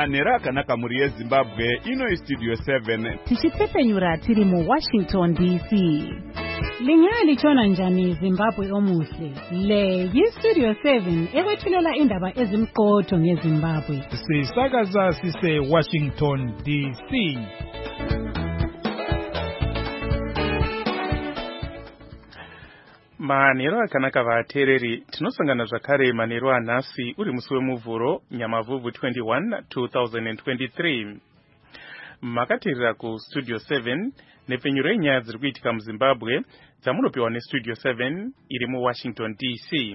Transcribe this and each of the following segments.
manhero akanaka muri yeZimbabwe. Ino Studio 7 tichipfepenyura tiri mu Washington DC. Lingani chona njani Zimbabwe omuhle. Le yiStudio 7 ekwethulela indaba ezimqotho ngeZimbabwe. Sisakaza sise Washington DC. Manhero akanaka vateereri, tinosangana zvakare manhero anhasi uri musi wemuvhuro Nyamavhuvhu 21 2023. Makateerera kuStudio 7 nepfenyuro yenyaya dziri kuitika muZimbabwe dzamunopiwa neStudio 7 iri muWashington DC.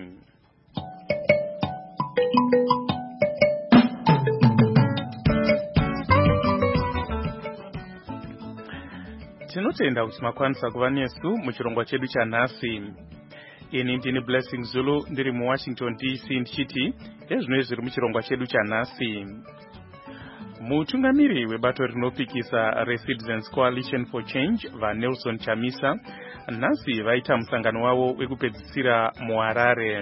Tinotenda kuti makwanisa kuva nesu muchirongwa chedu chanhasi. Ini ndini Blessing Zulu ndiri muWashington DC ndichiti ezvino zviri muchirongwa chedu chanhasi. Mutungamiri webato rinopikisa reCitizens Coalition for Change vaNelson Chamisa nhasi vaita musangano wavo wekupedzisira muHarare.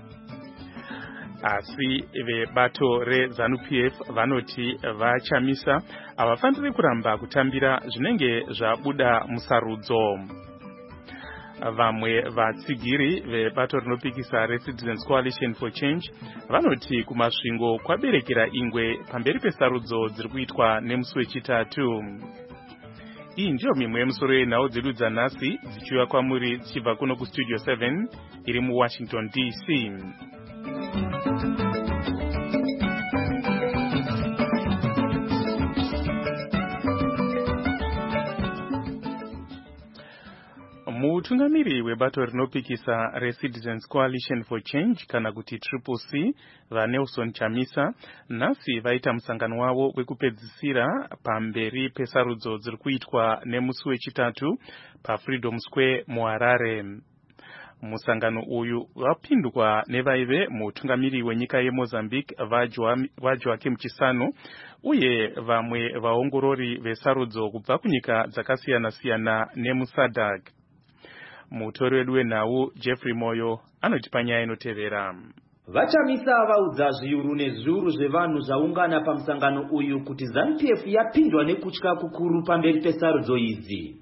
Asi vebato reZANU-PF vanoti vaChamisa havafaniri kuramba kutambira zvinenge zvabuda musarudzo. Vamwe vatsigiri vebato rinopikisa reCitizens Coalition for Change vanoti kumasvingo kwaberekera ingwe pamberi pesarudzo dziri kuitwa nemusi wechitatu. Iyi ndiyo mimwe yemusoro yenhau dzedu dzanhasi dzichiuya kwamuri dzichibva kuno kuStudio 7 iri muWashington DC. Mutungamiri webato rinopikisa reCitizens Coalition for Change kana kuti CCC vaNelson Chamisa nhasi vaita musangano wavo wekupedzisira pamberi pesarudzo dziri kuitwa nemusi wechitatu paFreedom Square muHarare. Musangano uyu wapindwa nevaive mutungamiri wenyika yeMozambique vaJoaquim Chissano uye vamwe vaongorori vesarudzo kubva kunyika dzakasiyana-siyana nemuSADC. Mutori wedu wenhau Jeffrey Moyo anoti panyaya inotevera. VaChamisa vaudza zviuru nezviuru zvevanhu zvaungana pamusangano uyu kuti ZANU-PF yapindwa nekutya kukuru pamberi pesarudzo idzi.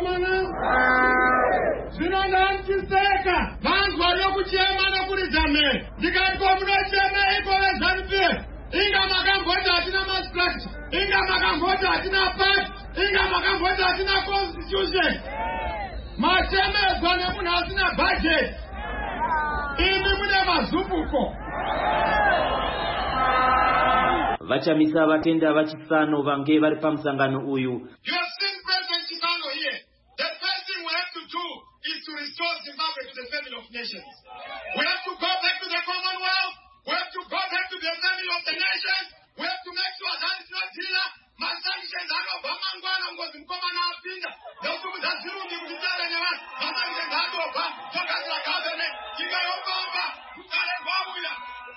Zvinondantiseka vanzwa rokuchema nokurizame ndikaitwa munochema iko veZANU-PF inga makamboti hatina mastructure, inga makamboti hatina party, inga makamboti hatina constitution. Machemezwa nemunhu asina budget. Imi mune mazumbuko. VaChamisa vatenda vaChisano vange vari pamusangano uyu. You have seen President Chissano here. The first thing we have to do is to restore Zimbabwe to the family of nations. We have to go back to the Commonwealth. We have to go back to the family of the nations. We have to make sure that it's not dealer. My sanctions are not Bamangwana ngozi mkomana apinda. Yokubuza zirundi kutitala nyawa. My sanctions are not Bam. Tokazila kabene. Kika yokomba. Kutale babuya.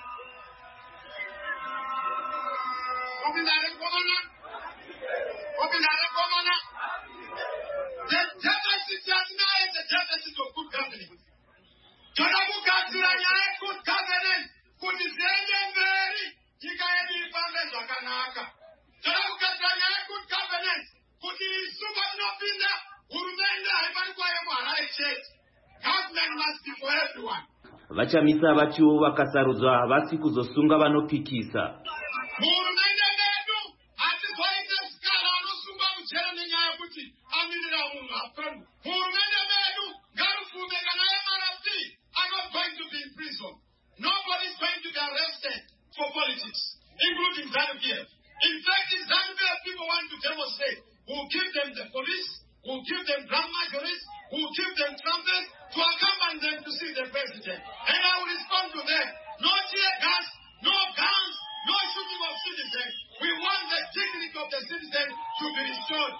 Opinare komana. Opinare komana. The deficit just now is the deficit of good governance. Tonamukatsira nyaya good governance. Kuti ziende mberi. Kika yedu ifambe zvakanaka. Tonamukatsira nyaya good governance. Kuti isuka inopinda. Hurumende haifani kuva yemuHarare chete. Government must be for everyone. VaChamisa vatiwo vakasarudzwa havasi kuzosunga vanopikisa. Hurumende medu hatizoita sikara anosunga mujere nenyaya yekuti amirira munhu apenyu. Hurumende medu ngarufunge kana MRC are not going to be in prison. Nobody is going to be arrested for politics, including ZANU-PF. In fact, if ZANU-PF people want to demonstrate, we'll give them the police, we'll give them grand majorities, we'll give them trumpets to accompany them to see the president. And I will respond to them. No tear gas, no guns, no shooting of citizens. We want the dignity of the citizen to be restored.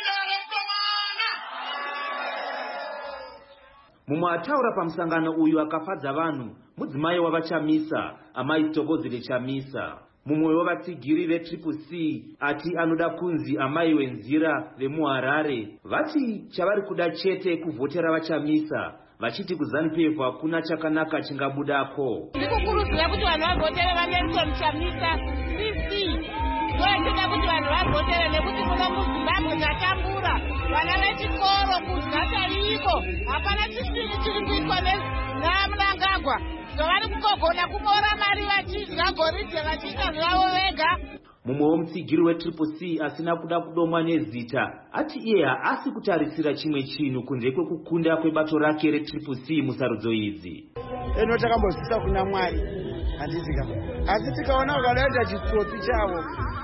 Mumwe ataura pamusangano uyu akafadza vanhu mudzimai wavaChamisa amai Thokozile Chamisa. Mumwe wevatsigiri veCCC ati anoda kunzi amai wenzira vemuHarare vati chavari kuda chete kuvhotera vaChamisa vachiti kuZANU-PF hakuna chakanaka chingabudako. Ndikukurudzira kuti vanhu vavhotere vaNelson Chamisa CC ndochida kuti vanhu vagotere nekuti muno muZimbabwe tatambura vana vechikoro kudya chaiko hapana chisiri chiri kuitwa naMnangagwa zvavari kugogona kumora mari vachidya goridhe vachiita zvavo vega. Mumwe womutsigiri weCCC asina kuda kudomwa nezita ati iye haasi kutarisira chimwe chinhu kunze kwekukunda kwebato rake reCCC musarudzo idzi. Eno takambozisa kuna Mwari handitika asi tikaona ukadaita chitsotsi chavo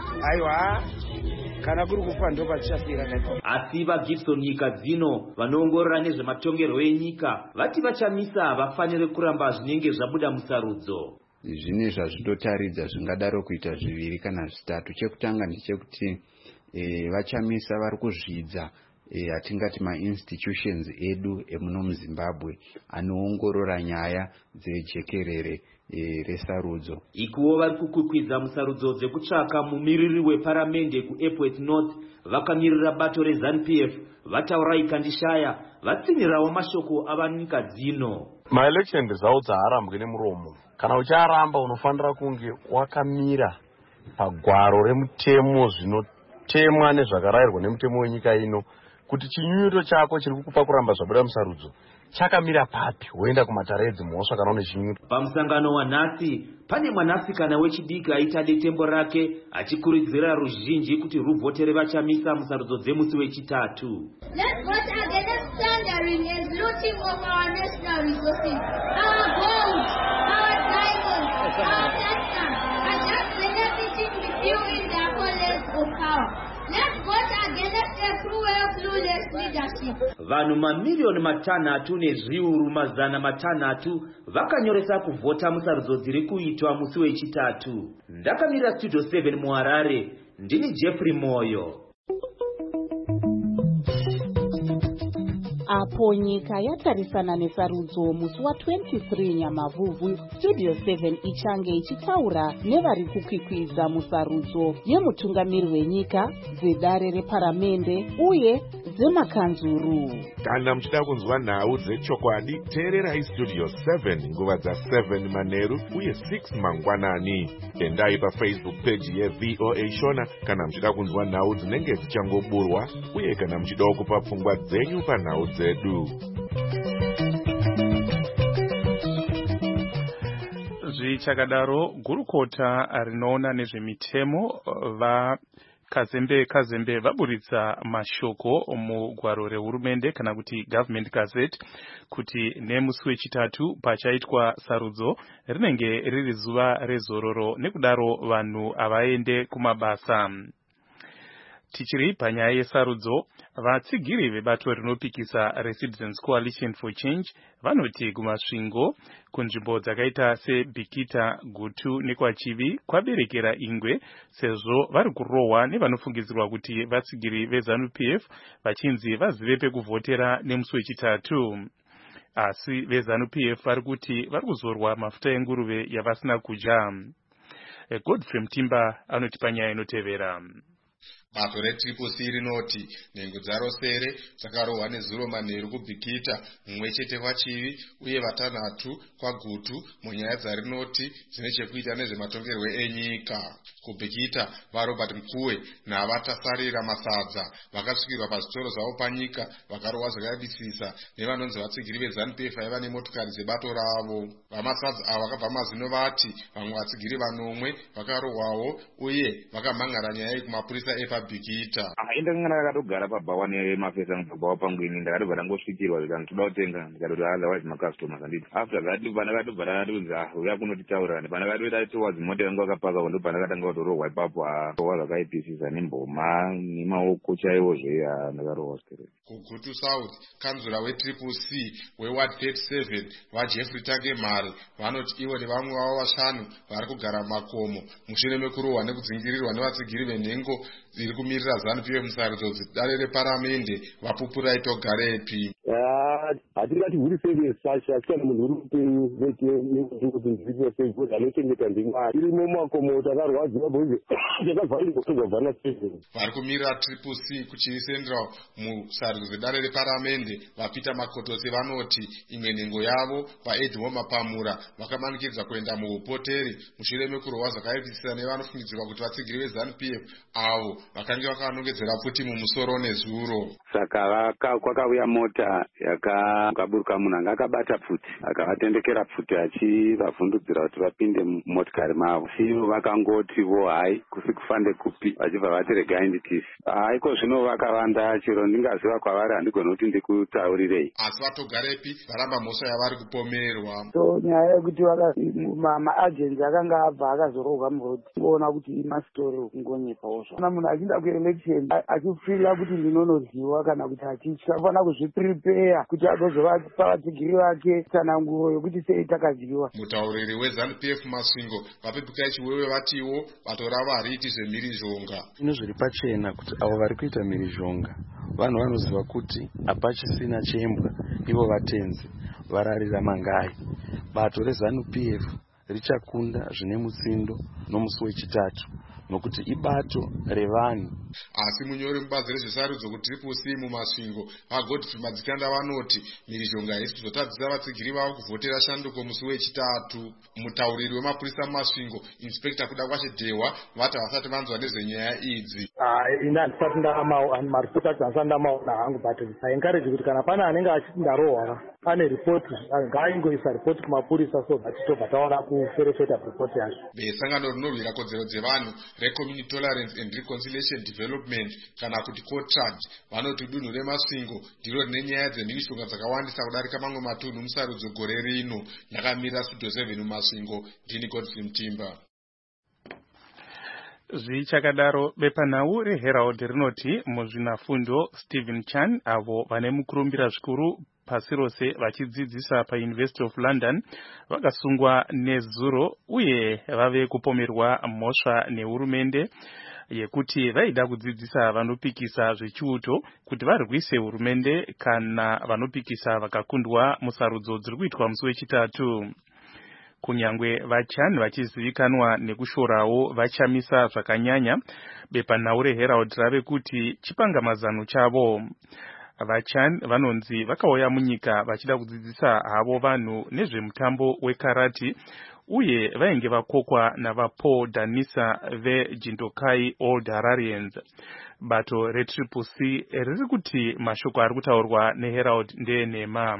aiwa kana kuri kufa ndopa tichafira kati. Asi vaGibson nyika dzino vanoongorora nezvematongerwo enyika vati vachamisa vafanire kuramba zvinenge zvabuda musarudzo. Zvine zvazvinotaridza zvingadaro kuita zviviri kana zvitatu. Chekutanga ndechekuti vachamisa vari kuzvidza atingati ma-institutions edu emuno muZimbabwe anoongorora nyaya dzejekerere resarudzo. Ikuwo vari kukwikwidza musarudzo dzekutsvaka mumiriri weparamende kuEpworth North vakamirira bato reZANU-PF vataura ikandishaya vatsinirawo mashoko avanyika dzino. Maelection results haarambwe nemuromo. Kana ucharamba unofanira kunge wakamira pagwaro remutemo zvinotemwa nezvakarayirwa nemutemo wenyika ino kuti chinyunyuto chako chiri kukupa kuramba zvabuda musarudzo chakamira papi woenda kumatare edzimhosva kana une chinyunyuto. Pamusangano wanhasi pane mwanasikana wechidiki aita detembo rake achikurudzira ruzhinji kuti ruvhotere vachamisa musarudzo dzemusi wechitatu. Let's vote against plundering and looting of our national resources, our gold, our diamonds, our platinum, and just benefiting with you in the college of power. Let's vote against a cruel, clueless leadership. Vanhu mamiliyoni matanhatu nezviuru mazana matanhatu vakanyoresa kuvhota musarudzo dziri kuitwa musi wechitatu. Ndakamira Studio 7 muHarare, ndini Jeffrey Moyo. Apo nyika yatarisana nesarudzo musi wa23 Nyamavhuvhu, Studio 7 ichange ichitaura nevari kukwikwidza musarudzo yemutungamiri wenyika, dzedare reparamende uye dzemakanzuru. Kana muchida kunzwa nhau dzechokwadi, teererai Studio 7 nguva dza7 manheru uye 6 mangwanani. Endai paFacebook page yeVOA Shona kana muchida kunzwa nhau dzinenge dzichangoburwa uye kana muchida kupa pfungwa dzenyu panhau dzedu. Zvichakadaro, gurukota rinoona nezvemitemo Kazembe vaburitsa mashoko mugwaro rehurumende kana kuti Government Gazette kuti nemusi wechitatu pachaitwa sarudzo rinenge riri zuva rezororo, nekudaro vanhu avaende kumabasa. Tichiri panyaya yesarudzo, vatsigiri vebato rinopikisa reCitizens Coalition for Change vanoti kumasvingo kunzvimbo dzakaita seBikita, Gutu nekwaChivi kwaberekera ingwe sezvo vari kurohwa nevanofungidzirwa kuti vatsigiri veZANU-PF vachinzi vazive pekuvhotera nemusi wechitatu. Asi veZANU-PF vari kuti vari kuzorwa mafuta enguruve yavasina kudya. Godfrey Mtimba anoti panyaya inotevera. Bato reCCC rinoti nhengo dzaro sere dzakarohwa nezuro manheru kuBikita, mumwe chete kwaChivi uye vatanhatu kwaGutu munyaya dzarinoti dzine chekuita nezvematongerwo enyika. KuBikita, vaRobert Mkuwe navatasarira masadza vakasvikirwa pazvitoro zvavo panyika vakarohwa zvakayabisisa nevanonzi vatsigiri veZANU-PF vaiva nemotokari dzebato ravo. Vamasadza ava vakabva mazino vati vamwe vatsigiri vanomwe vakarohwawo uye vakamhangara nyaya iyi kumapurisa epaBikita. Indakangana akatogara pabhawa nemafesa mubhawa pangwini ndakatobva ndangosvikirwa zvikani toda kutenga ndikatoti otherwise macustomers handiti. After that pandakatobva ndatunzi uya kunotitaurira pandakatoita towards mota yangu akapaka ndo pandakatanga kutorohwa ipapo rohwa zvakaipisisa nemboma nemaoko chaivozve ndakarohwa straight. KuGutu South, kanzura weCCC weWard 37 vaJeffrey Takemari vanoti ivo nevamwe vavo vashanu vari kugara makomo mushure mekurohwa nekudzingirirwa nevatsigiri venhengo dziri kumirira ZANU-PF musarudzo dzedare reparamende vapupura itogarepi. hatingati huri sevesi sacha asi kana munhu uri upenyu veke kuti ndiripo sei because anochengeta ndimwari irimo mumakomo takarwadziwa bhozi takavharirwa seveni vari kumira triple C kuchiisendera musarudzo dzedare reparamende vapita makotosi vanoti imwe nhengo yavo vaedhimo mapamura vakamanikidza kuenda muupoteri mushure mekurohwa zvakaipisisa nevanofungidzirwa kuti vatsigiri veZANU-PF avo vakange vakanongedzera futi mumusoro nezuro. Saka kwakauya mota yakaburuka munhu anga akabata pfuti akavatendekera pfuti achivavhundudzira kuti vapinde mumotikari mavo. Ivo vakangotivo hai kusikufande kupi vachibva vati regai nditifi. Iko zvino vakavanda chero ndingaziva kwavari handigoni kuti ndikutaurirei. Asi vatogarepi varamba mhosva yavari kupomerwa. So nyaya yekuti maagents akanga abva akazorohwa muroti kuona kuti imastori okungonyepawo zvo. Kana munhu achinda kuelection achifila kuti ndinonodyiwa kana kuti achitya fana kuzviprepare kuti agozovapa vatsigiri vake tsananguro yokuti sei takadyiwa. Mutauriri weZANU-PF Masvingo vapepukai chiwewe vatiwo vatorava hariiti zvemhirizhonga. Zvino zviri pachena kuti avo vari kuita mhirizhonga vanhu vanoziva kuti hapachisina chembwa ivo vatenzi vararira mangai. Bato reZANU-PF richakunda zvine mutsindo nomusi wechitatu nokuti ibato revanhu. Asi munyori mubazi rezvesarudzo kuTriple C muMasvingo vaGodfrey Madzikanda vanoti mhirizhonga haisi kuzotadzisa vatsigiri vavo kuvhotera shanduko musi wechitatu. Mutauriri wemapurisa muMasvingo Inspector Kuda Kwashe Dehwa vati havasati vanzwa nezvenyaya idzi. Ina handisati maripoti acho handisati ndamaona hangu but encourage kuti kana pana anenge achiti ndarohwa ane ripoti ngaingoisa ripoti kumapurisa so that tobva taona kuferefeta ripoti yacho. Besangano rinorwira kodzero dzevanhu reCommunity Tolerance and Reconciliation Development kana kuti COTRAD vanoti dunhu reMasvingo ndiro rine nyaya dzemhirishonga dzakawandisa kudarika mamwe matunhu musarudzo gore rino. Ndakamira Studio 7 muMasvingo ndini Godfrey Mtimba. Zvichakadaro bepanhau reHerald rinoti muzvinafundo Stephen Chan avo vane mukurumbira zvikuru pasi rose vachidzidzisa paUniversity of London vakasungwa nezuro uye vave kupomerwa mhosva nehurumende yekuti vaida kudzidzisa vanopikisa zvechiuto kuti varwise hurumende kana vanopikisa vakakundwa musarudzo dziri kuitwa musi wechitatu. Kunyangwe vaChan vachizivikanwa nekushorawo vachamisa zvakanyanya, bepanhau reHerald rave kuti chipangamazano chavo. VaChan vanonzi vakauya munyika vachida kudzidzisa havo vanhu nezvemutambo wekarati uye vainge vakokwa navaPaul Danisa veJindokai Old Hararians. Bato reTriple C riri kuti mashoko ari kutaurwa neHerald ndenhema.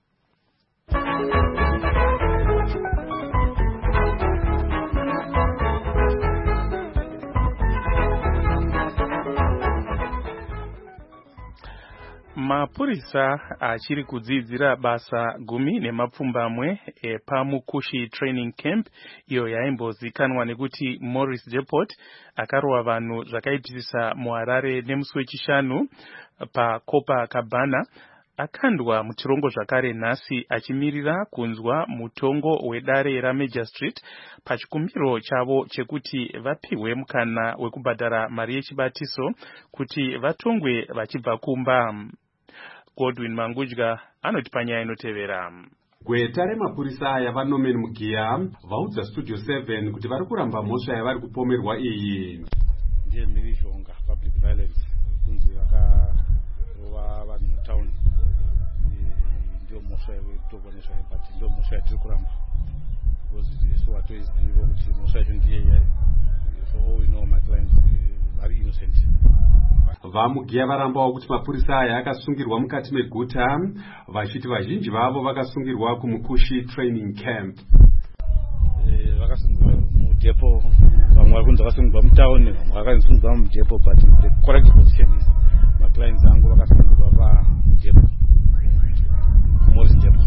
Mapurisa achiri kudzidzira basa 10 epaMukushi Training Camp iyo yaimbozikanwa nekuti Morris Depot akarova vanhu zvakaitisisa muHarare nemusi wechishanu paCopacabana akandwa muchirongo zvakare nhasi achimirira kunzwa mutongo wedare raMajor Street pachikumbiro chavo chekuti vapihwe mukana wekubhadhara mari yechibatiso kuti vatongwe vachibva kumba. Godwin Mangudya anoti panyaya inotevera. Gweta remapurisa aya vaNorman Mugia vaudza Studio 7 kuti vari kuramba mhosva yavari kupomerwa iyi. Ndiye mhirizhonga public violence kunzi vakarova vanhu mutown. Ndio mhosva yetokonesha but ndio mhosva yatiri kuramba. Because so watoiziva kuti mhosva yacho ndiye so all we know my clients are innocent. VaMugia varambawo kuti mapurisa aya akasungirwa mukati meguta vachiti vazhinji vavo vakasungirwa kuMukushi Training Camp. Vakasungirwa mudepo, vamwe vari kunzi vakasungirwa mutown, vamwe vakasungirwa mudepo but the correct position is my clients angu vakasungirwa pamudepo. Morris Depot.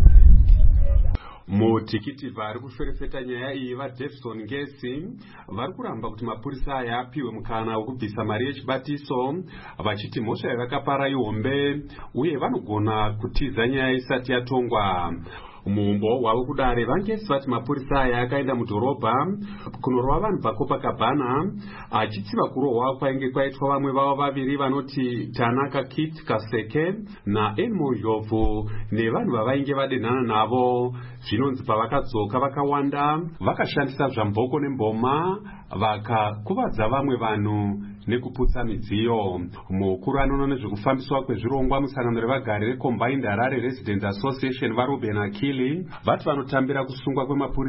Mutikiti vari kuferefeta nyaya iyi vaDavison Ngesi vari kuramba kuti mapurisa aya apiwe mukana wekubvisa mari yechibatiso vachiti mhosva yakapara ihombe uye vanogona kutiza nyaya isati yatongwa. Mumbo wavo kudare vangesi vati mapurisa aya akaenda mudhorobha kunorova vanhu paCopacabana achitsiva kurohwa kwainge kwaitwa vamwe vavo vaviri vanoti Tanaka Kit Kaseke naElmo Ndlovu nevanhu vavainge vadenhana navo. Zvinonzi pavakadzoka vakawanda vakashandisa zvamboko nemboma vakakuvadza vamwe vanhu nekuputsa midziyo. Mukuru anoona nezvekufambiswa kwezvirongwa musangano revagari reCombined Harare Residents Association vaRuben Akili vati vanotambira kusungwa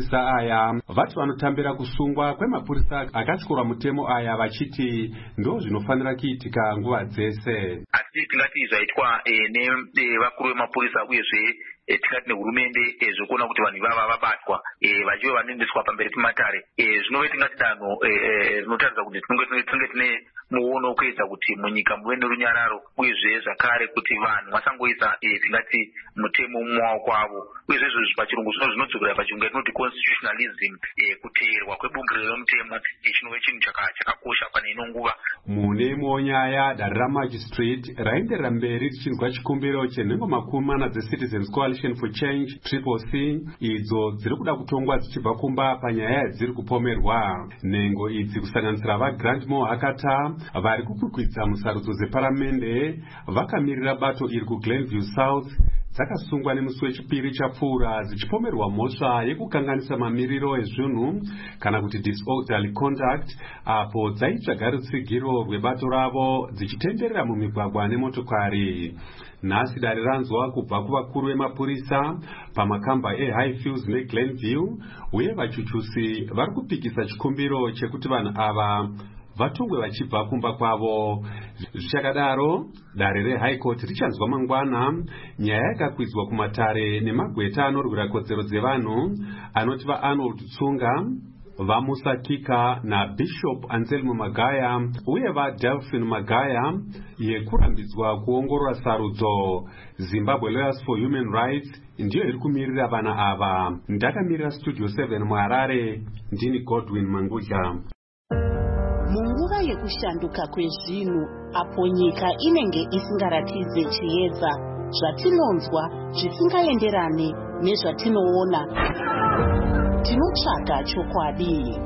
kwemapurisa akatyorwa mutemo aya vachiti ndo zvinofanira kuitika nguva dzese. Asi tingati zvaitwa nevakuru vemapurisa uyezve tikati nehurumende zvokuona kuti vanhu ivava vabatwa vachive vanoendeswa pamberi pematare zvinove tingati danho rinotaridza kuti tinenge tine muono wekuedza kuti munyika muve nerunyararo uyezve zvakare kuti vanhu vasangoisa tingati mutemo mumaoko avo uyezve izvozvo pachirungu zvinodzokera pachirungu yatinoti constitutionalism kuteerwa kwebungiro remutemo chinove chinhu chakakosha pane ino nguva. Mune imwewo nyaya dare ramagistrate raenderera mberi richinzwa chikumbiro chenhengo 40 dzeCitizens Coalition for Change CCC idzo dziri kuda kutongwa dzichibva kumba panyaya yadziri kupomerwa. Nhengo idzi kusanganisira vaGrandmore Hakata vari kukwikwidza musarudzo dzeparamende vakamirira bato iri kuGlenview South dzakasungwa nemusi wechipiri chapfuura dzichipomerwa mhosva yekukanganisa mamiriro ezvinhu kana kuti disorderly conduct apo dzaitsvaga rutsigiro rwebato ravo dzichitenderera mumigwagwa nemotokari. Nhasi dare ranzwa kubva kuvakuru vemapurisa pamakamba eHighfields neGlenview uye vachuchusi vari kupikisa chikumbiro chekuti vanhu ava vatongwe vachibva kumba kwavo. Zvichakadaro dare reHigh Court richanzwa mangwana nyaya yakakwidzwa kumatare nemagweta anorwira kodzero dzevanhu anoti vaArnold Tsunga, vaMusa Kika naBishop Anselmo Magaya uye vaDelphine Magaya yekurambidzwa kuongorora sarudzo. Zimbabwe Lawyers for Human Rights ndiyo iri kumirira vana ava. Ndakamirira Studio 7 muHarare, ndini Godwin Mangudla. Munguva yekushanduka kwezvinhu apo nyika inenge isingaratidze chiedza zvatinonzwa zvisingaenderane nezvatinoona, tinotsvaga chokwadi.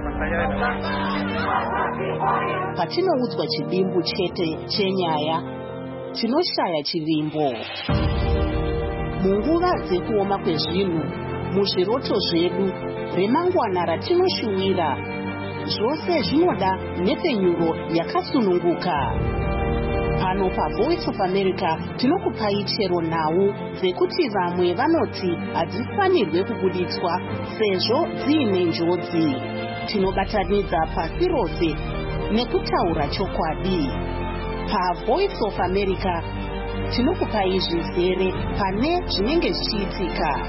Patinoudzwa chidimbu chete chenyaya, tinoshaya chivimbo. Munguva dzekuoma kwezvinhu, muzviroto zvedu, remangwana ratinoshuwira, zvose zvinoda nhepfenyuro yakasununguka. Pano paVoice of America tinokupai chero nhau dzekuti vamwe vanoti hadzifanirwe kubuditswa sezvo dziine njodzi. Tinobatanidza pasi rose nekutaura chokwadi. PaVoice of America tinokupai zvizere pane zvinenge zvichiitika.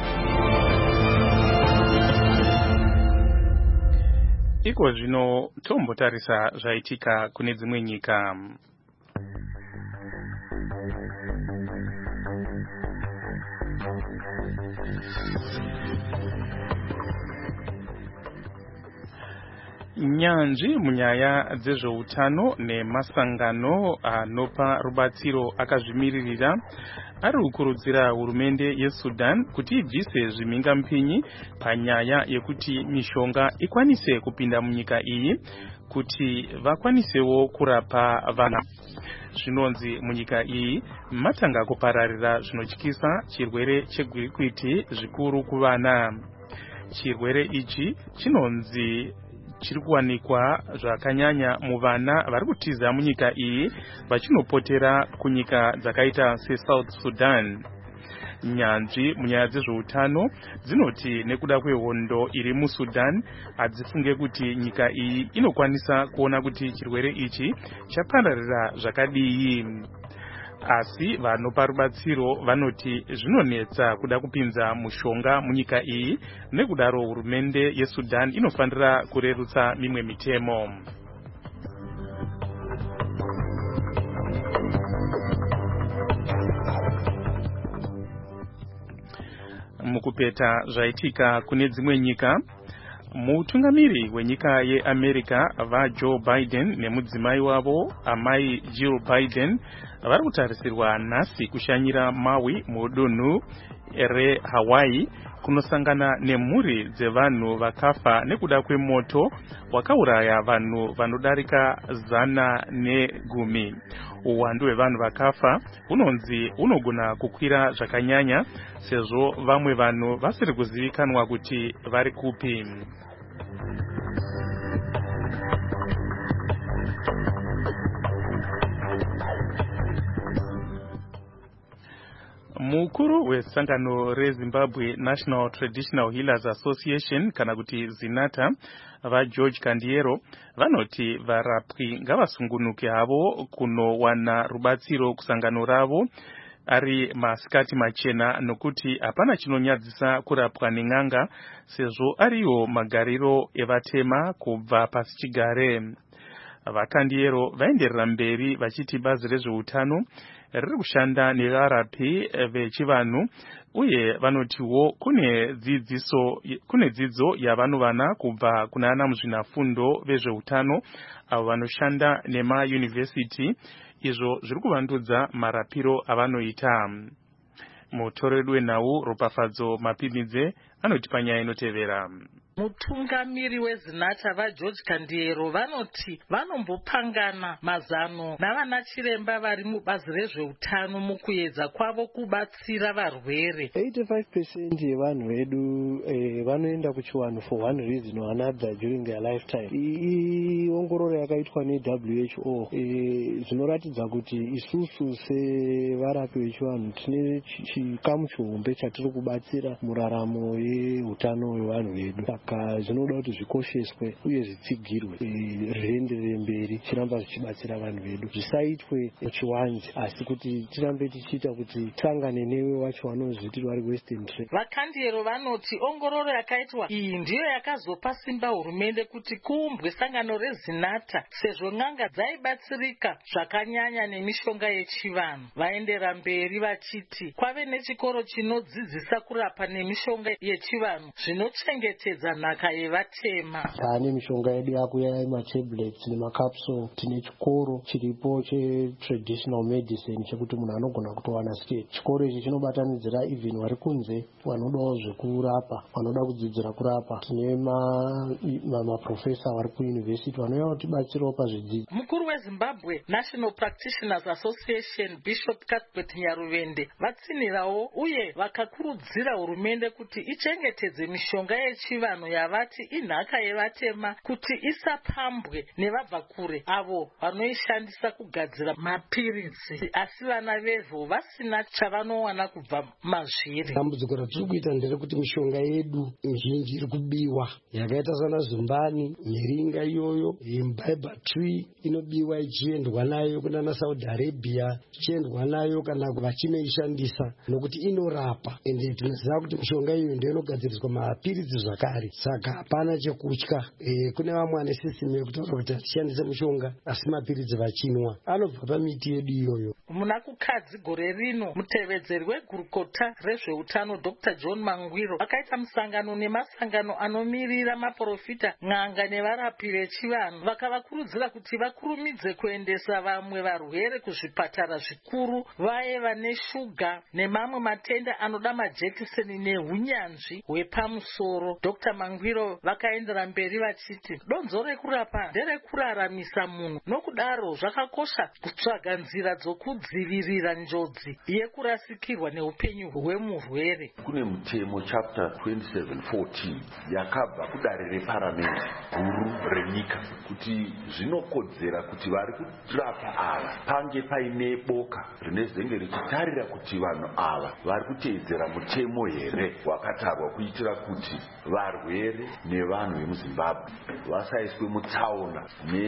Iko zvino tombotarisa zvaitika kune dzimwe nyika. Nyanzvi munyaya dzezveutano nemasangano anopa rubatsiro akazvimiririra ari kukurudzira hurumende yeSudan kuti ibvise zvimhingamupinyi panyaya yekuti mishonga ikwanise kupinda munyika iyi kuti vakwanisewo kurapa vana. Zvinonzi munyika iyi matanga kupararira zvinotyisa chirwere chegwirikwiti zvikuru kuvana. Chirwere ichi chinonzi chiri kuwanikwa zvakanyanya muvana vari kutiza munyika iyi vachinopotera kunyika dzakaita seSouth Sudan. Nyanzvi munyaya dzezveutano dzinoti nekuda kwehondo iri muSudan hadzifunge kuti nyika iyi inokwanisa kuona kuti chirwere ichi chapararira zvakadii. Asi vanopa rubatsiro vanoti zvinonetsa kuda kupinza mushonga munyika iyi, nekudaro hurumende yeSudan inofanira kurerutsa mimwe mitemo. Mukupeta zvaitika kune dzimwe nyika, mutungamiri wenyika yeAmerica vaJoe Biden nemudzimai wavo amai Jill Biden vari kutarisirwa nhasi kushanyira Maui mudunhu reHawaii kunosangana nemhuri dzevanhu vakafa nekuda kwemoto wakauraya vanhu vanodarika 110. Uwandu hwevanhu vakafa hunonzi hunogona kukwira zvakanyanya sezvo vamwe vanhu vasiri kuzivikanwa kuti vari kupi. Mukuru wesangano reZimbabwe National Traditional Healers Association kana kuti ZINATA vaGeorge Kandiero vanoti varapwi ngavasungunuke havo kunowana rubatsiro kusangano ravo ari masikati machena nokuti hapana chinonyadzisa kurapwa nen'anga sezvo ariyo magariro evatema kubva pasi chigare. VaKandiero vaenderera mberi vachiti bazi rezveutano riri kushanda nevarapi vechivanhu uye vanotiwo kune dzidzo yavanovana kubva kuna ana muzvinafundo vezveutano avo vanoshanda nemayunivhesiti, izvo zviri kuvandudza marapiro avanoita. Mutoredu wenhau Ropafadzo Mapimidze anoti panyaya inotevera. Mutungamiri weZINATA vaGeorge Kandiero vanoti vanombopangana mazano navana chiremba vari mubazi rezveutano mukuedza kwavo kubatsira varwere. 85% yevanhu vedu vanoenda kuchiwanhu for one reason or another during their lifetime. Iyi ongororo yakaitwa neWHO zvinoratidza kuti isusu sevarapi vechivanhu tine chikamu chihombe chatiri kubatsira muraramo yeutano hwevanhu vedu. Zvinoda kuti zvikosheswe uye zvitsigirwe zvienderere mberi chiramba zvichibatsira vanhu vedu, zvisaitwe muchiwanze asi kuti tirambe tichiita kuti tangane newe wacho vanozviti vari Western Trade. VaKandiero vanoti ongororo yakaitwa iyi ndiyo yakazopa simba hurumende kuti kuumbwe sangano reZINATA sezvo n'anga dzaibatsirika zvakanyanya nemishonga yechivanhu. Vaendera mberi vachiti kwave nechikoro chinodzidzisa kurapa nemishonga yechivanhu zvinochengetedza nhaka yevatema. Pane mishonga yedu yakuya yematablets nemacapsule, tine chikoro chiripo chetraditional medicine chekuti munhu anogona kutowana skate. Chikoro ichi chinobatanidzira even vari kunze vanodawo zvekurapa, vanoda kudzidzira kurapa. Tine maprofesa vari kuyunivhesiti vanouya kutibatsirawo pazvidzidzo. Mukuru weZimbabwe National Practitioners Association Bishop Cuthbert Nyaruvende vatsinirawo uye vakakurudzira hurumende kuti ichengetedze mishonga yechivanhu yavati inhaka yevatema kuti isapambwe nevabva kure avo vanoishandisa kugadzira mapiritsi asi vana vevhu vasina chavanowana kubva mazviri. Dambudziko ratiri kuita nderekuti mishonga yedu mizhinji iri kubiwa yakaita sana zumbani, nhiringa iyoyo, mbaiba tree inobiwa ichiendwa nayo kunana Saudi Arabia, ichiendwa nayo kana vachinoishandisa nokuti inorapa ende tinoziva kuti mishonga iyoyo ndiyo inogadziriswa mapiritsi zvakare. Saka hapana chekutya. Kune vamwe vane sisitemu yekutaura kuti atishandise mushonga asi mapiritsi vachinwa anobva pamiti yedu iyoyo. Muna kukadzi gore rino mutevedzeri wegurukota rezveutano Dr. John Mangwiro vakaita musangano nemasangano anomirira maprofita, n'anga nevarapi vechivanhu vakavakurudzira kuti vakurumidze kuendesa vamwe varwere kuzvipatara zvikuru, vaye vane shuga nemamwe matenda anoda majekiseni nehunyanzvi hwepamusoro. Dr. Mangwiro vakaendera mberi vachiti donzo rekurapa nderekuraramisa munhu, nokudaro zvakakosha kutsvaga nzira dzokudzivirira njodzi yekurasikirwa neupenyu hwemurwere. Kune mutemo chapter 2714 yakabva kudare reparamende guru renyika kuti zvinokodzera kuti vari kurapa ava pange paine boka rinezenge richitarira kuti vanhu ava vari kuteedzera mutemo here wakatarwa kuitira kuti varwere nevanhu vemuZimbabwe vasaiswe mutsaona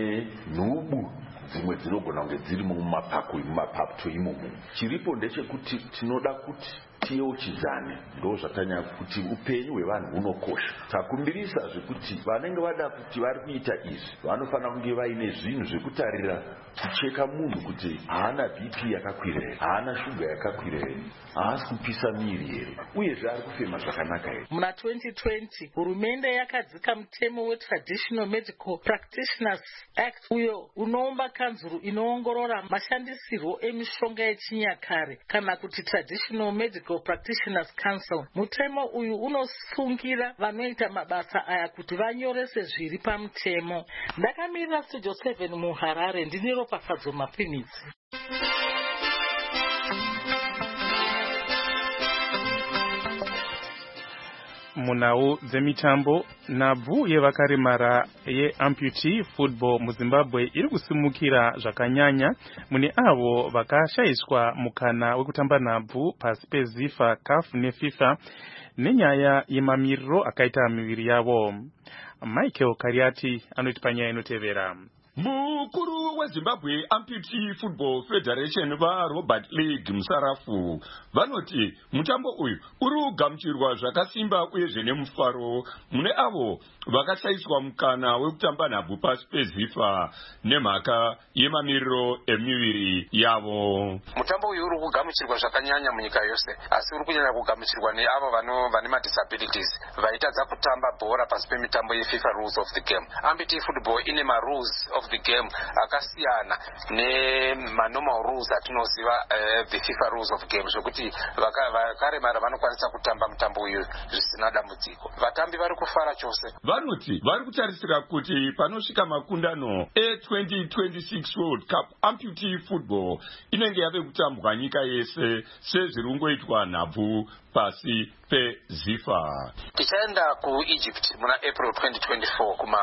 nenhubu dzimwe dzinogona kunge dziri mumapato imomo. Chiripo ndechekuti tinoda kuti tiyeuchidzane ndo zvatanya kuti upenyu hwevanhu hunokosha. Takumbirisa zvekuti vanenge vada kuti vari kuita izvi vanofanira kunge vaine zvinhu zvekutarira kucheka munhu kuti haana BP yakakwira here, haana shuga yakakwira here, haasi kupisa miri here, uyezve ari kufema zvakanaka here. Muna 2020 hurumende yakadzika mutemo weTraditional Medical Practitioners Act uyo unoumba kanzuru inoongorora mashandisirwo emishonga yechinyakare kana kuti Traditional Medical Practitioners Council. Mutemo uyu unosungira vanoita mabasa aya kuti vanyorese zviri pamutemo. Ndakamirira Studio 7 muHarare ndini Ropafadzo Mapinitsi. Munau dzemitambo, nhabvu yevakaremara yeamputee football muZimbabwe iri kusimukira zvakanyanya mune avo vakashayiswa mukana wekutamba nhabvu pasi peZIFA, CAF neFIFA nenyaya yemamiriro akaita miviri yavo. Michael Kariati anoti panyaya inotevera. Mukuru weZimbabwe Amputee Football Federation vaRobert League Musarafu vanoti mutambo uyu uri kugamuchirwa zvakasimba uyezve nemufaro mune avo vakashayiswa mukana wekutamba nhabvu pasi peZIFA nemhaka yemamiriro emiviri yavo. Mutambo uyu uri kugamuchirwa zvakanyanya munyika yose, asi uri kunyanya kugamuchirwa neavo vane madisabilities vaitadza kutamba bhora pasi pemitambo yeFIFA rules of the game. Amputee football ine marules of the game akasiyana nemanormal rules atinoziva the FIFA rules of game, zvokuti vakaremara vanokwanisa kutamba mutambo uyu zvisina dambudziko. Vatambi vari kufara chose. Vanoti vari kutarisira kuti panosvika makundano e2026 World Cup Amputee Football inenge yave kutambwa nyika yese sezvirungoitwa nhabvu pasi peZIFA. Tichaenda kuEgypt muna April 2024 kuma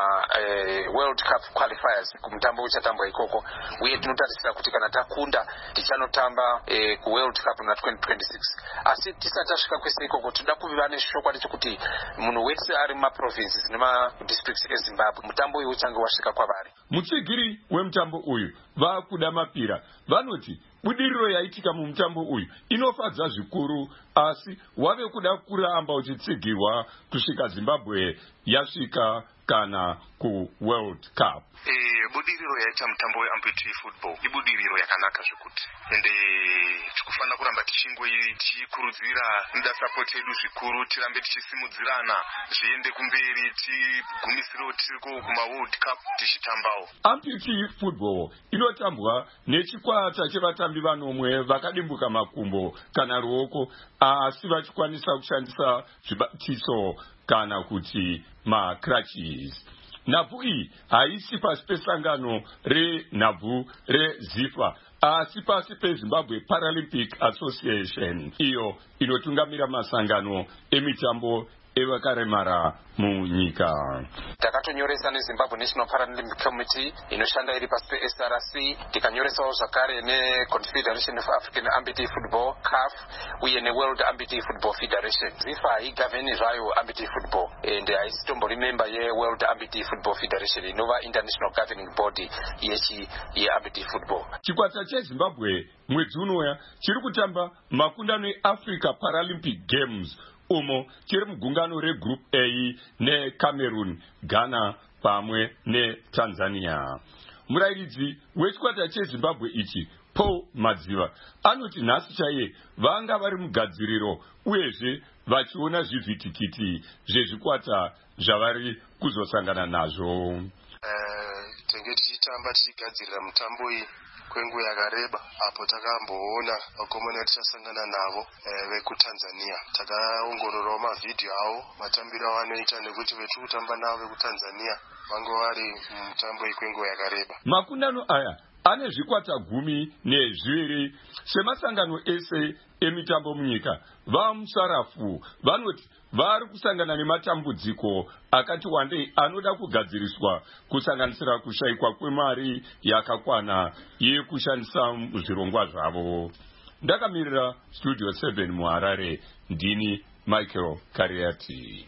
World Cup qualifiers kumutambo uchatambwa ikoko, uye tinotarisira kuti kana takunda tichanotamba kuWorld Cup muna 2026. Asi tisati tasvika kwese ikoko toda kuva neshokwadi chekuti munhu wese ari mumaprovinces nemadistricts eZimbabwe mutambo uyu uchange wasvika kwavari. Mutsigiri wemutambo uyu vakuda mapira vanoti budiriro yaitika mumutambo uyu inofadza zvikuru, asi wave kuda kuramba uchitsigirwa kusvika Zimbabwe yasvika kana kuWorld Cup. Budiriro yaita mutambo weamputee football ibudiriro yakanaka zvekuti, ende tikufanira kuramba tichikurudzira nda support yedu zvikuru, tirambe tichisimudzirana zviende kumberi, tigumisire tiriko kuma World Cup tichitambawo. Amputee football inotambwa nechikwata chevatambi vanomwe vakadimbuka makumbo kana ruoko, asi vachikwanisa kushandisa zvibatiso kana kuti macrutches. Nhabvu iyi haisi pasi pesangano renhabvu reZIFA, asi pasi peZimbabwe Paralympic Association, iyo inotungamira masangano emitambo evakaremara munyika. Takatonyoresa neZimbabwe National Paralympic Committee inoshanda iri pasi peSRC, tikanyoresawo zvakare neConfederation of African Amputee Football CAF uye neWorld Amputee Football Federation. ZIFA haigavheni zvayo amputee football ende haisi tombori member yeWorld Amputee Football Federation inova international governing body yeamputee football. Chikwata cheZimbabwe mwedzi unouya chiri kutamba makundano eAfrica Paralympic Games umo chiri mugungano regroup A neCameroon, Ghana pamwe neTanzania. Murairidzi wechikwata cheZimbabwe ichi Paul Madziva anoti nhasi chaiye vanga vari mugadziriro uyezve vachiona zvivhitikiti zvezvikwata zvavari kuzosangana nazvo. Tenge tichitamba tichigadzirira mutambo iyi kwenguva yakareba, apo takamboona vakomana tichasangana navo vekuTanzania. Takaongororawo mavhidhiyo avo matambiro avanoita nekuti vetiri kutamba navo vekuTanzania vanga vari mutambo iyi kwenguva yakareba. Makundano aya ane zvikwata 12 semasangano ese emitambo munyika. VaMusarafu vanoti vari kusangana nematambudziko akati wandei anoda kugadziriswa, kusanganisira kushayikwa kwemari yakakwana yekushandisa zvirongwa zvavo. Ndakamirira Studio 7 muHarare, ndini Michael Kariati.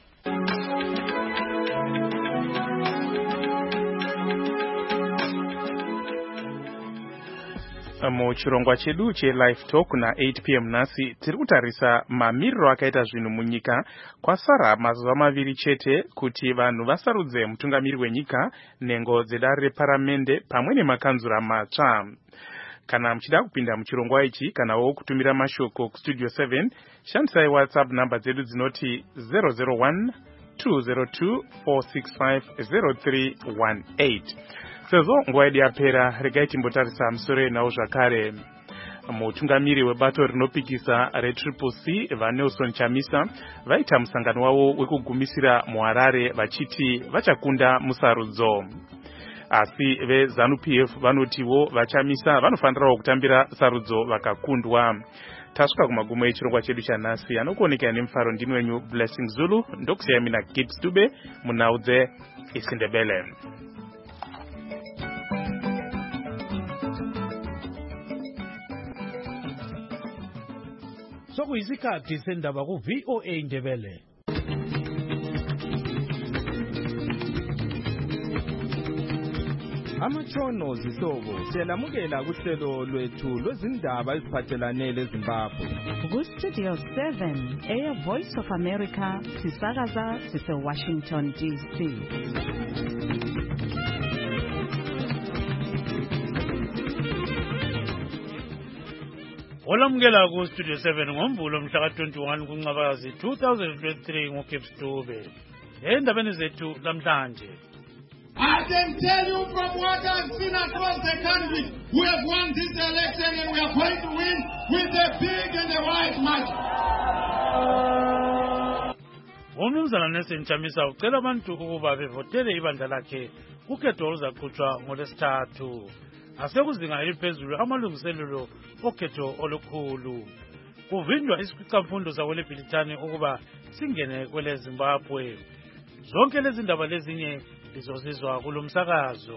Muchirongwa chedu che-Live Talk na 8 p.m. nasi tiri kutarisa mamiriro akaita zvinhu munyika kwasara mazuva maviri chete kuti vanhu vasarudze mutungamiri wenyika nhengo dzedare reparamende pamwe nemakanzura matsva. Kana muchida kupinda muchirongwa ichi kanawo kutumira mashoko kustudio 7 shandisai WhatsApp namba dzedu dzinoti 001 202 465 0318. Sezvo nguva yedu yapera, regai timbotarisa musoro nawo zvakare. Mutungamiri webato rinopikisa reCCC vaNelson Chamisa vaita musangano wavo wekugumisira muHarare vachiti vachakunda musarudzo. Asi veZANU-PF vanotiwo vaChamisa vanofanirawo kutambira sarudzo vakakundwa. Tasvika kumagumo echirongwa chedu chanhasi anokuonekera nemufaro ndini wenyu Blessing Zulu ndokusiyai mina Gibbs Dube munhau dzeIsindebele. Sokuyisikhathi sendaba ku-VOA Indebele. Amachono zihlobo siyalamukela kuhlelo lwethu lwezindaba eziphathelane leZimbabwe. Ku-Studio 7 Air Voice of America sisakaza sise-Washington DC. Olamukela ku-Studio 7 ngoMvulo mhla ka-21 kuNcwaba 2023 nguGibbs Dube. Endabeni zethu namhlanje. I can tell you from what I've seen across the country, we have won this election and we are going to win with a big and a wide margin. Umnumzana Nelson Chamisa ucela abantu ukuba bevotele ibandla lakhe kukhetho oluzaqhutshwa ngoLwesithathu. Asekuzinga eliphezulu amalungiselelo okhetho olukhulu. Kuvinjwa isiqhaqhamfundo sakweleBhilitani ukuba singene kwele Zimbabwe. Zonke lezi ndaba lezinye lizozizwa kulomsakazo.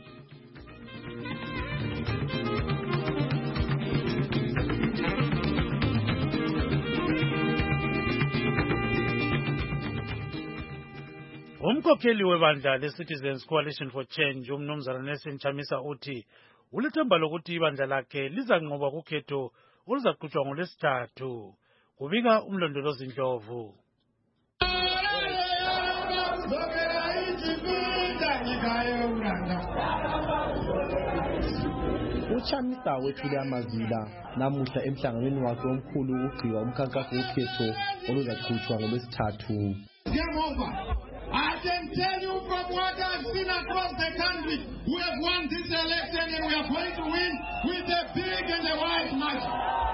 Umkhokheli webandla leCitizens Coalition for Change umnumzana Nelson Chamisa uthi ulethemba lokuthi ibandla lakhe lizanqoba kukhetho oluzaqhutshwa ngoLwesithathu. Kubika umlondolozi Ndlovu. uChamisa wethule amazila namuhla emhlanganweni wakhe omkhulu ukugqiba umkhankaso wokhetho oluzaqhutshwa ngoLwesithathu. I can tell you from what I've seen across the country, we have won this election and we are going to win with a big and a wide margin.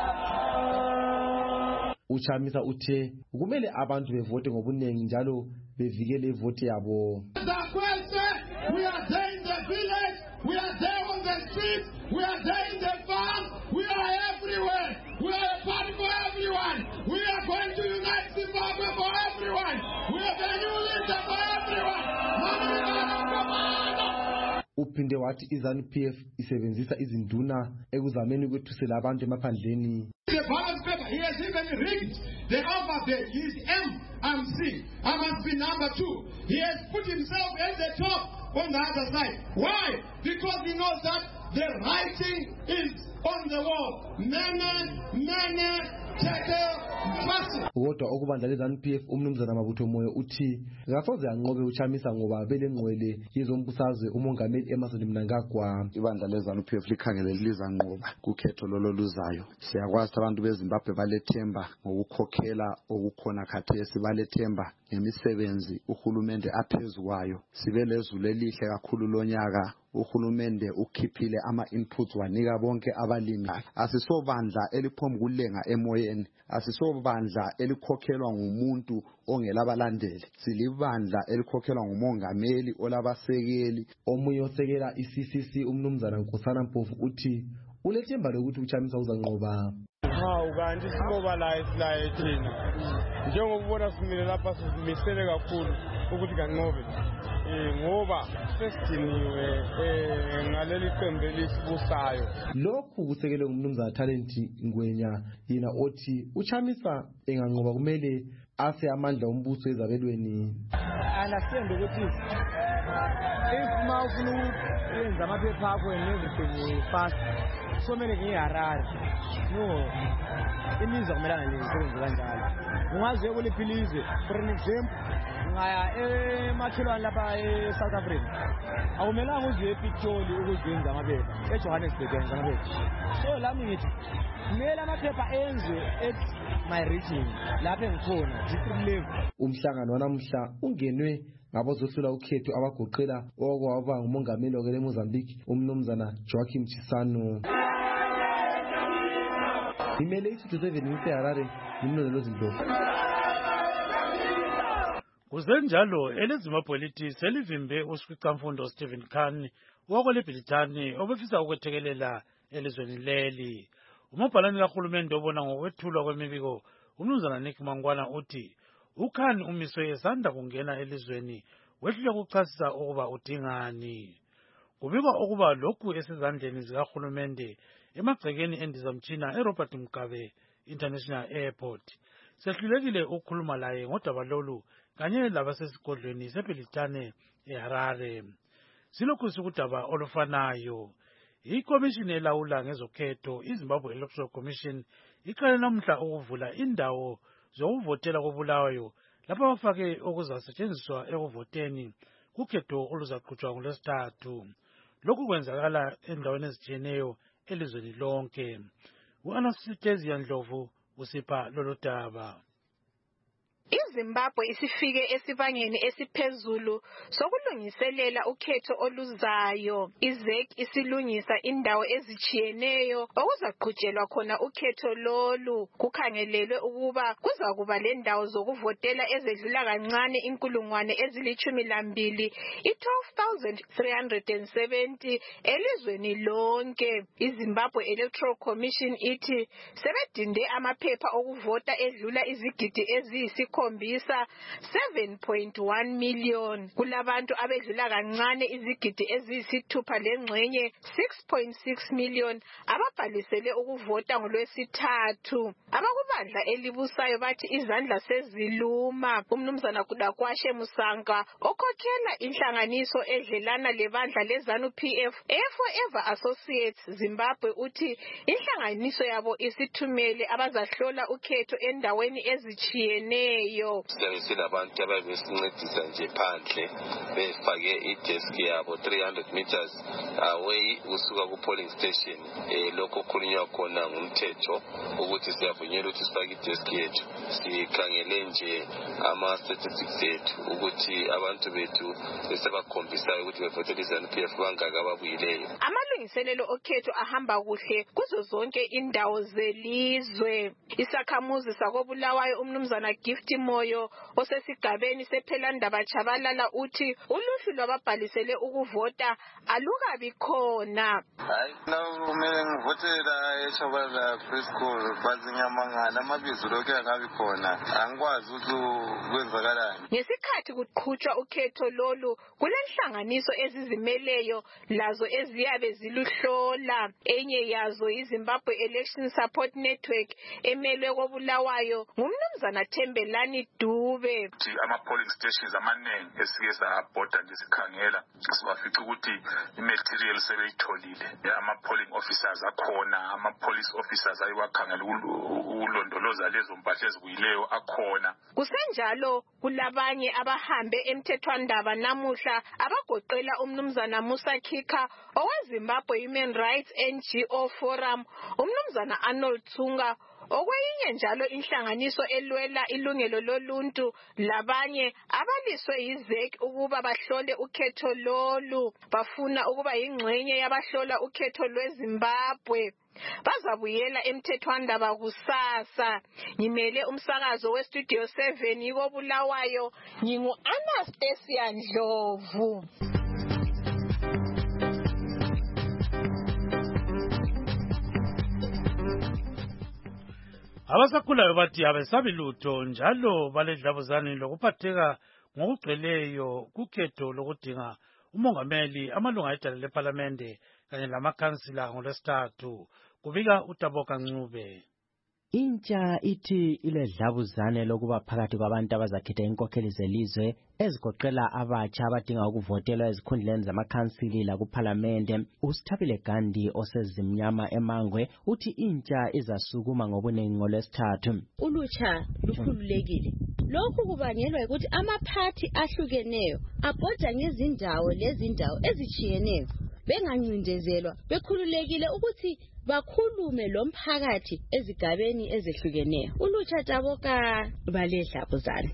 uChamisa uthe kumele abantu bevote ngobunengi njalo bevikele ivoti yabo. We are there in the village, we are there on the streets, we are there in the farm, we are everywhere. We are a party for everyone. We are going to unite Zimbabwe for everyone. We are the new leader for everyone. Uphinde wathi iZANU-PF isebenzisa izinduna ekuzameni ukwethusela abantu emaphandleni. The ballot paper, he has even rigged the alphabet. He is M, I'm C. I must be number 2. He has put himself at the top on the other side. Why? Because he knows that the writing is on the wall. Mene, kodwa okubandla leZANU-PF umnumzana Mabutho Moyo uthi ngasoze anqobe uChamisa ngoba beleNgcwele yezombusazwe umongameli Emmerson Mnangagwa. Ibandla leZANU-PF likhangele lizanqoba kukhetho lolo luzayo. Siyakwazi abantu beZimbabwe balethemba ngokukhokhela okukhona khathesi, balethemba ngemisebenzi uhulumende aphezukwayo. Sibe lezulu elihle kakhulu lonyaka. Uhulumende ukhiphile ama-inputs wanika bonke abalimi. Asisobandla eliphomba ukulenga emoyeni, asisobandla elikhokhelwa ngumuntu ongelabalandeli. Silibandla elikhokhelwa ngumongameli olabasekeli. Omunye osekela iCCC umnumzana Nkosana Mpofu uthi ulethemba lokuthi uChamisa uzanqoba. Kanti sinqoba la thina njengokubona simile lapha simisele kakhulu ukuthi kanqobe ngoba sesidiniwe ngaleli qembu elisibusayo. Lokhu kusekele umnumzana Talent Ngwenya yena othi uChamisa enganqoba kumele ase amandla ombuso ezabelweni. understand ukuthi if mawufuna ukwenza amaphepha akho and everything fast somele ngiyiharare no imizwa kumelana lezisebenzi kanjalo ungaze kuliphilize for an example ngaya emakhelwane lapha eSouth Africa awumelanga uze ePitoli ukuzenza amaphepha eJohannesburg yenza amaphepha so lami ngithi kumele amaphepha enziwe at my region lapha engikhona district level. Umhlangano wanamhla ungenwe ngabozohlula ukhetho abagoqela okwaba ngumongameli wakhe eMozambique umnumzana Joaquim Chissano. Imele isitho 7 eHarare imnozelo zindlovu. Kuzenjalo eleZimbabwe selivimbe uSikhicamfundo Stephen Khan wakweleBrithani obefisa ukwethekelela elizweni leli. Umabhalane kahulumende obona ngokwethulwa kwemibiko umnumzana Nick Mangwana uthi uKhan umiswe esanda kungena elizweni wehlule ukuchasisa ukuba udingani. Kubikwa ukuba lokhu esezandleni zikahulumende emagcekeni endizamtshina eRobert Mugabe International Airport. Sehlulekile ukukhuluma laye ngodaba lolu kanye labasesigodlweni seBrithani eHarare. Silokhu sikudaba olufanayo. Ikomishini elawula ngezokhetho iZimbabwe Electoral Commission iqale namhla ukuvula indawo zokuvotela koBulawayo lapho bafake okuzasetshenziswa ekuvoteni kukhetho oluzaqhutshwa ngoLwesithathu. Lokhu kwenzakala endaweni ezitshiyeneyo elizweni lonke. U-Anastasia Ndlovu usipha lolu daba. iZimbabwe isifike esibangeni esiphezulu sokulungiselela ukhetho oluzayo. iZEC isilungisa indawo ezichiyeneyo okuzaqhutshelwa khona ukhetho lolu. Kukhangelelwe ukuba kuzakuba lendawo zokuvotela ezedlula kancane 12,000 12,370 elizweni lonke. iZimbabwe Electoral Commission ithi sebedinde amaphepha okuvota edlula izigidi eziyisi 7.1 million. Kulabantu abedlula kancane izigidi eziyisithupha lengxenye 6.6 million ababhalisele ukuvota ngoLwesithathu. Abakubandla elibusayo bathi izandla seziluma. Umnumzana Kudakwashe Musanga okhokhela inhlanganiso edlelana lebandla leZANU PF Forever Associates Zimbabwe uthi inhlanganiso yabo isithumele abazahlola ukhetho endaweni ezichiyeneyo. Siyabe silabantu ababesincedisa nje phandle befake idesk yabo 300 meters away usuka ku polling station. Lokho kukhulunywa khona ngumthetho ukuthi siyavunyelwa ukuthi sifake idesk yethu. Sikhangele nje ama statistics ethu ukuthi abantu bethu besebakhombisa ukuthi bevotela iZANU PF bangaka ababuyileyo. Amalungiselelo okhetho ahamba kuhle kuzo zonke indawo zelizwe. Isakhamuzi sakoBulawayo umnumzana Gift Moyo osesigabeni sePhelandaba Chabalala uthi uluhlu lwababhalisele ukuvota alukabi khona. Hayi kumele ngivotela eChabalala preschool bazinyamangana amabizo lokho angabi khona angikwazi ukuthi kwenzakalani. Ngesikhathi kuqhutshwa ukhetho lolu kulenhlanganiso ezizimeleyo lazo eziyabe ziluhlola. Enye yazo iZimbabwe Election Support Network emelwe koBulawayo ngumnumzana Thembelani Dube. Ama-polling stations amaningi esike sabhoda nje sikhangela sibafica ukuthi i-material sebeyitholile. Ama-polling officers akhona, ama-police officers ayiwakhangela ukulondoloza lezo mpahla ezikuyileyo akhona. Kusenjalo kulabanye abahambe emthethwandaba namuhla abagoqela umnumzana Musa Kika oweZimbabwe Human Rights NGO Forum, umnumzana Arnold Tsunga okweyinye njalo inhlanganiso elwela ilungelo loluntu labanye abaliswe yiZEC ukuba bahlole ukhetho lolu. Bafuna ukuba yingxenye yabahlola ukhetho lweZimbabwe. Bazabuyela emthethwandaba kusasa. Ngimele umsakazo weStudio 7 yikoBulawayo ngingu-Anastasia Ndlovu. Abasakhulayo bathi abesabi lutho njalo baledlabuzane lokuphatheka ngokugcweleyo kukhetho lokudinga umongameli, amalunga edala leParlamente kanye lamakhansila ngoLwesithathu, kubika uTaboka Ncube. Intsha ithi iledlabuzane lokuba phakathi kwabantu abazakhetha inkokheli zelizwe ezigoqela abatsha abadinga ukuvotela ezikhundleni zamakhansili lakuphalamende. uSithabile Gandhi osezimnyama eMangwe uthi intsha izasukuma ngobunengi ngolwesithathu. Ulutsha lukhululekile. Lokhu kubangelwa ukuthi amaphathi ahlukeneyo abhoda ngezindawo lezindawo ezitshiyeneyo bengancindezelwa bekhululekile ukuthi bakhulume lomphakathi ezigabeni ezehlukeneyo. Ulutsha Taboka baledlabuzane.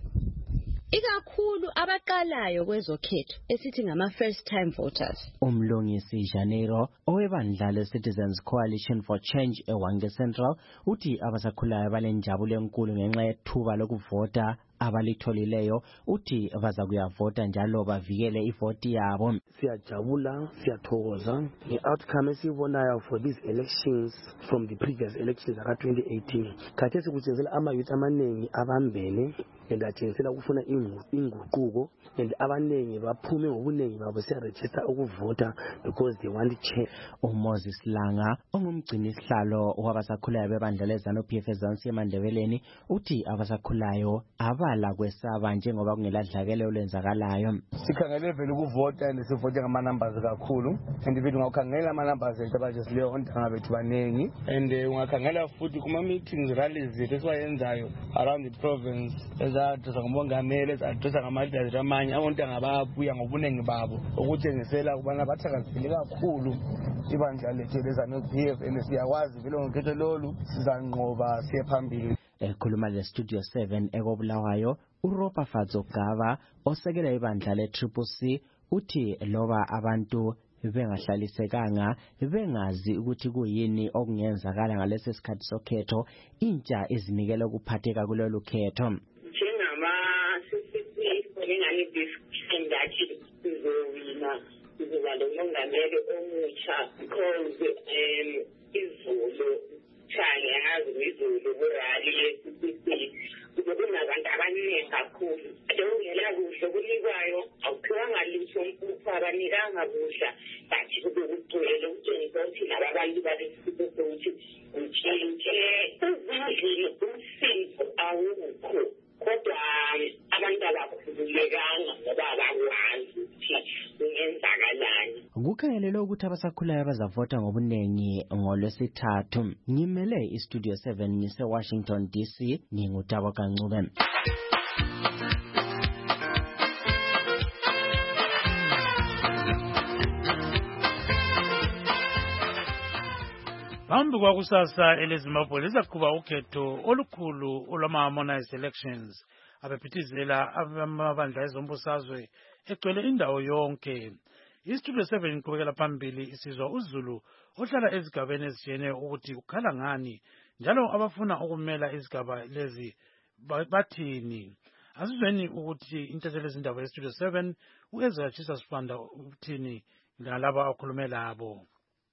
Ikakhulu abaqalayo kwezokhetho esithi ngama first time voters. Umlungisi Janeiro owebandla le-Citizens Coalition for Change eWange Central uthi abasakhulayo balenjabulo enkulu ngenxa yethuba lokuvota abalitholileyo. Uthi bazakuyavota njalo bavikele ivoti yabo. Siyajabula, siyathokoza nge-outcome esiyibonayo for these elections from the previous elections aka 2018. Khathesi kutshenzela ama-youth amaningi abambene and atshengisela ukufuna inguquko and abaningi baphume ngobunengi babo siyaregister ukuvota because they want change. uMoses Langa ongumgcini sihlalo wabasakhulayo bebandla leZANU-PF eZansi eMandebeleni uthi abasakhulayo abala kwesaba njengoba kungeladlakela olwenzakalayo. Sikhangele vele ukuvota and sivote ngama numbers kakhulu and bethu ngakhangela ama numbers ethu abajesileyo ontanga bethu banengi and ungakhangela futhi kuma meetings rallies zethu esiwayenzayo around the province ezadresa ngomongameli ezadresa ngama-leaders amanye abontanga babuya ngobunengi babo ukutshengisela ukubana bathakazelele kakhulu ibandla lethu leZANU-PF and siyakwazi vele ngokhetho lolu sizanqoba siye phambili. Ekhuluma le-Studio 7 ekobulawayo uRopa Fadzogava osekela ibandla le-CCC uthi loba abantu bengahlalisekanga bengazi ukuthi kuyini okungenzakala ngalesi sikhathi sokhetho, intsha izinikele ukuphatheka kulolu khetho. Njengama-CCC ngingani discussion ngathi sizowina sizoba lomongameli omutsha because izulu chanye yazi izulu kurali ye-CCC kube kunabantu abaningi kakhulu okungela kuhle kunikwayo awuphiwanga lutho mpuphu abanikanga kudla bathi kube kugcwele ukutshengisa ukuthi laba abantu balesibese ukuthi utshintshe ezindlini umsindvo awukho kodwa abantu abakhululekanga ngoba abakwazi ukuthi kungenzakalani. Kukhangelelwe ukuthi abasakhulayo bazavota ngobunengi ngolwesithathu. Ngimele iStudio 7 ngise-Washington DC, nginguTaboka Ncube. Phambi kwakusasa eleZimbabwe lizaqhuba ukhetho olukhulu olwama-harmonized elections abaphithizela amabandla ezombusazwe egcwele indawo yonke. iStudio 7 iqhubekela phambili isizwa uZulu ohlala ezigabeni ezitshiyeneyo ukuthi ukhala ngani njalo abafuna ukumela izigaba lezi bathini. Asizweni ukuthi intatheli ezindaba yeStudio 7 uEzra Chisa Sifanda uthini ngalaba akhulume labo.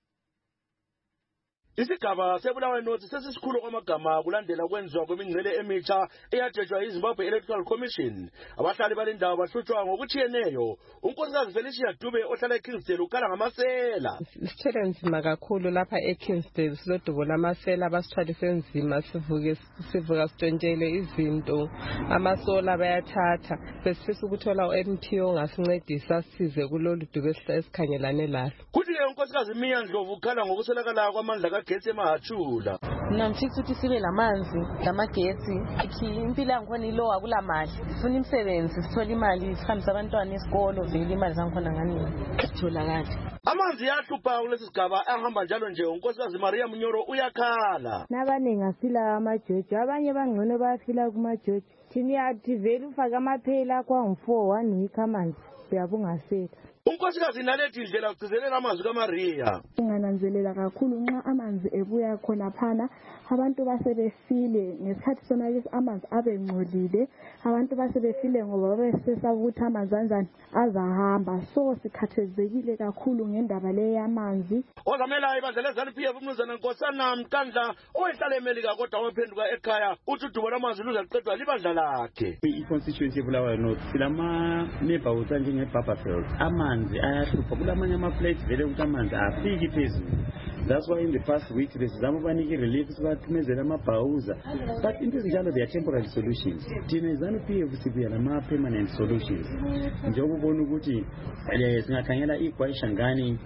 Isigaba sebulawayo North sesisikhulu kwamagama kulandela ukwenziwa kwemingcele emitsha eyadwetshwa yiZimbabwe Electoral Commission. Abahlali balendawo bahlutshwa ngokutshiyeneyo. Unkosikazi Felicia Dube ohlala eKingsdale ukhala ngamasela. Sithele nzima kakhulu lapha eKingsdale, silodubula amasela abasithwalise nzima, sivuka sitshentshele izinto, amasola bayathatha. Besifisa ukuthola uMPO ongasincedisa size kulolu dubo esikhangelane lalo. Kuthi-ke unkosikazi Mia Ndlovu ukhala ngokuswelakala kwamandla getse mahachula. Namthithi ukuthi sibe lamanzi, lamagetsi, impilo yangikhona ilo akulamali. Sifuna imisebenzi, sithola imali, sihambisa abantwana esikolo, vele imali zangikhona nganini. Kutholakala. Amanzi yahlupha kulesi sigaba ahamba njalo nje unkosikazi Maria Munyoro uyakhala. Nabaningi afila amajojo, abanye bangcono bayafila kumajojo. Thini yathi vele ufaka amaphela kwangu-4 1 week amanzi uyabungasela. Unkosikazi Nalethi Ndlela ugcizelela amazwi kaMaria. Ngananzelela kakhulu nxa amanzi ebuya khona phana abantu basebefile ngesikhathi sona lesi amanzi abengcolile, abantu basebefile ngoba besesaba ukuthi amanzi anjani azahamba, so sikhathazekile kakhulu ngendaba le yamanzi. Ozamela ibandla leZANU-PF umnumzana Nkosana Mkandla owehlala eMelika kodwa waphenduka ekhaya uthi udubo lwamanzi luzaqedwa libandla lakhe. I-constituency ebulawayo North silama neighborhoods anjengeBarberville amanzi ayahlupha, kulamanye ama-places vele ukuthi amanzi afiki phezulu. That's why in the past week besizama ubanike relief sibathumezela amabhawuza, but into ezinjalo they are temporary solutions. Thina ZANU-PF sibuya nama-permanent solutions. Njengoba ubona ukuthi singakhangela iGwayishangani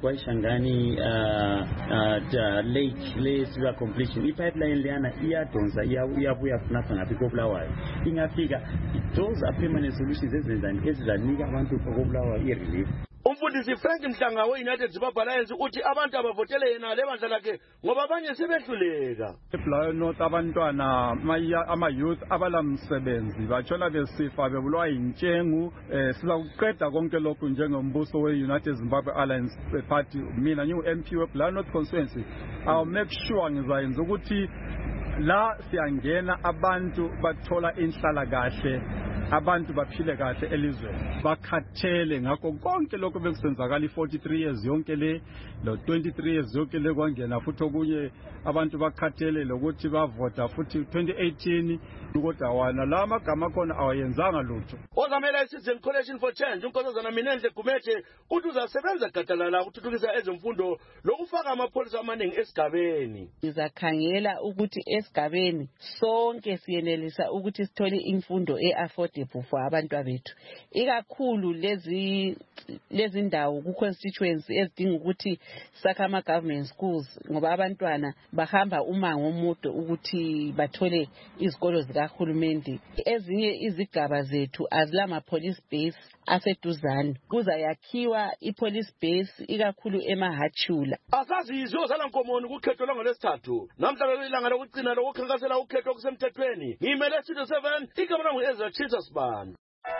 lake le completion. Ipipeline leyana iyadonsa iyabuya funapha ngaphi koBulawayo. Ingafika, those are permanent solutions ezizanika abantu koBulawayo i-relief. Umfundisi Frank Mhlanga we-United Zimbabwe Alliance uthi abantu abavotele yena lebandla lakhe ngoba abanye sebehluleka. eBulawayo North abantwana ama-youth abalamsebenzi bathola besifa bebulawa yintshengu. Sizakuqeda konke lokhu njengombuso we-United Zimbabwe Alliance Party. Mina ngingu-MP weBulawayo North Constituency. I'll make sure ngizayenza ukuthi la siyangena abantu bathola inhlalakahle, abantu baphile kahle elizweni, bakhathele ngakho konke lokho bekusenzakala 43 years yonke le lo 23 years yonke le kwangena futhi okunye abantu bakhathele lokuthi bavota futhi 2018 kodwa wana la magama khona awayenzanga lutho. Ozamela iCitizen Coalition for Change uNkosazana Minenhle Gumede uthi uzasebenza gadalala ukuthuthukisa ezemfundo lokufaka amapholisa amaningi esigabeni. Ngizakhangela ukuthi esigabeni sonke siyenelisa ukuthi sithole imfundo affordable for abantwana bethu, ikakhulu lezi ndawo ku constituency ezidinga ukuthi sakha ama government schools ngoba abantwana bahamba umango omude ukuthi bathole izikolo zikahulumende. Ezinye izigaba zethu azilama police base aseduzane, kuzayakhiwa ipolice base ikakhulu eMahachula. Asazi izozala Nkomoni kukhetho lwangolesithathu namhla ilanga lokugcina lokukhankasela ukhetho kusemthethweni. Ngimele Studio 7 igama langu Ezra Chitas Band.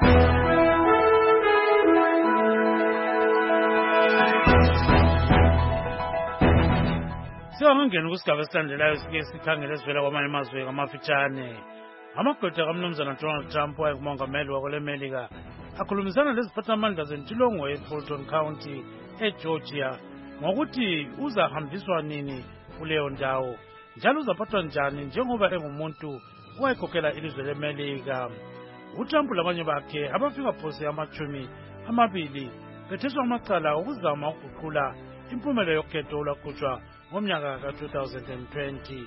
Siyangena kusigaba esilandelayo sike sikhangele sivela kwamanye amazwe ngamafitshane. Amagqwetha kaMnumzana Donald Trump wayengumongameli wakwelemelika akhulumisana leziphathamandla zentilongo eFulton County eGeorgia ngokuthi uzahambiswa nini kuleyo ndawo njalo uzaphathwa njani njengoba engumuntu owayekhokhela ilizwe leMelika. uTrump labanye bakhe abafika phose amachumi betheswa amacala okuzama ukuguqula impumela yokhetho olwaqhutshwa ngomnyaka ka-2020.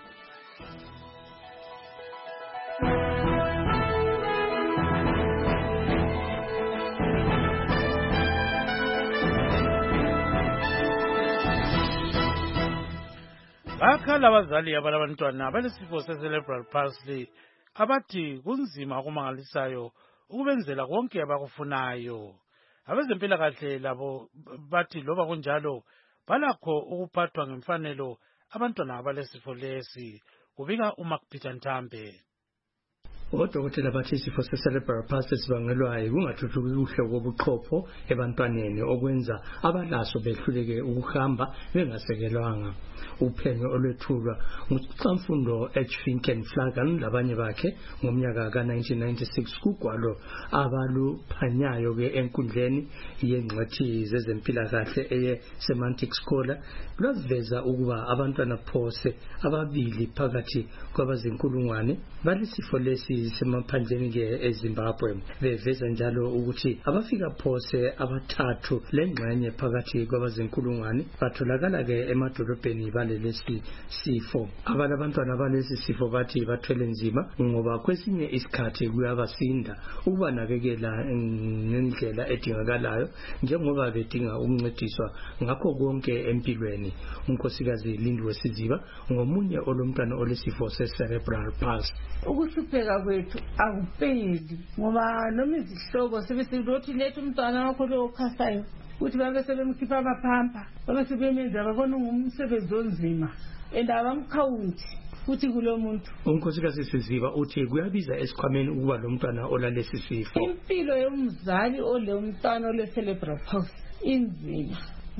Bakhala abazali abalabantwana abalesifo se-cerebral palsy abathi kunzima okumangalisayo ukubenzela konke abakufunayo. Abezempilakahle labo bathi loba kunjalo balakho ukuphathwa ngemfanelo abantwana abalesifo lesi. Kubika uMark Peter Ntambe. Odokotela bathi isifo se-cerebral palsy sibangelwa yikungathuthuki kuhle kobuchopho ebantwaneni okwenza abalaso behluleke ukuhamba bengasekelwanga. Uphenyo olwethulwa nguCamfundo H. Finkenflagan labanye bakhe ngomnyaka ka-1996 kugwalo abaluphanyayo-ke enkundleni yengxethi zezempilakahle eye-Semantic Scholar lwaveza ukuba abantwana phose ababili phakathi kwabazinkulungwane balesifo lesi semaphandleni-ke eZimbabwe. Beveza njalo ukuthi abafika phose abathathu lengxenye phakathi kwabazinkulungwane batholakala-ke emadolobheni balelesi sifo. Abantwana balesi sifo bathi bathwele nzima ngoba kwesinye isikhathi kuyabasinda ukubanakekela ngendlela edingakalayo njengoba bedinga ukuncediswa ngakho konke empilweni. Unkosikazi Lindiwe Siziba ngomunye olomntwana olesifo se-cerebral palsy. Ukuhlupheka kwethu akupeli ngoba noma izihloko sebesilothi lethu umntwana wakho lo okhasayo ukuthi babe sebemkhipha amaphampa babe sebemenza babona ngumsebenzi onzima abamkhawunti futhi kulo muntu. Unkosikazi Siziba uthi kuyabiza esikhwameni ukuba lo mntwana olalesi sifo. Impilo yomzali ole umntwana ole-cerebral palsy inzima,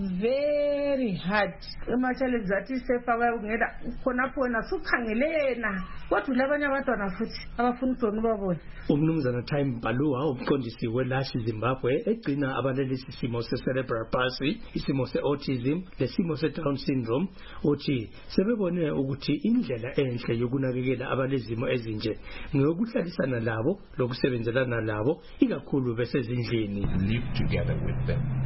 very hard. Ema-challenge athi sefaka ungela khona sukhangelena kodwa labanye abantwana futhi abafuna ukudona ubabona. Umnumzana Time Baluwa umqondisi weLashi Zimbabwe egcina abalelesi simo se-cerebral palsy, isimo se-autism lesimo se-Down syndrome uthi sebebone ukuthi indlela enhle yokunakekela abalezimo ezinje ngokuhlalisana labo lokusebenzelana labo ikakhulu besezindlini. Live together with them.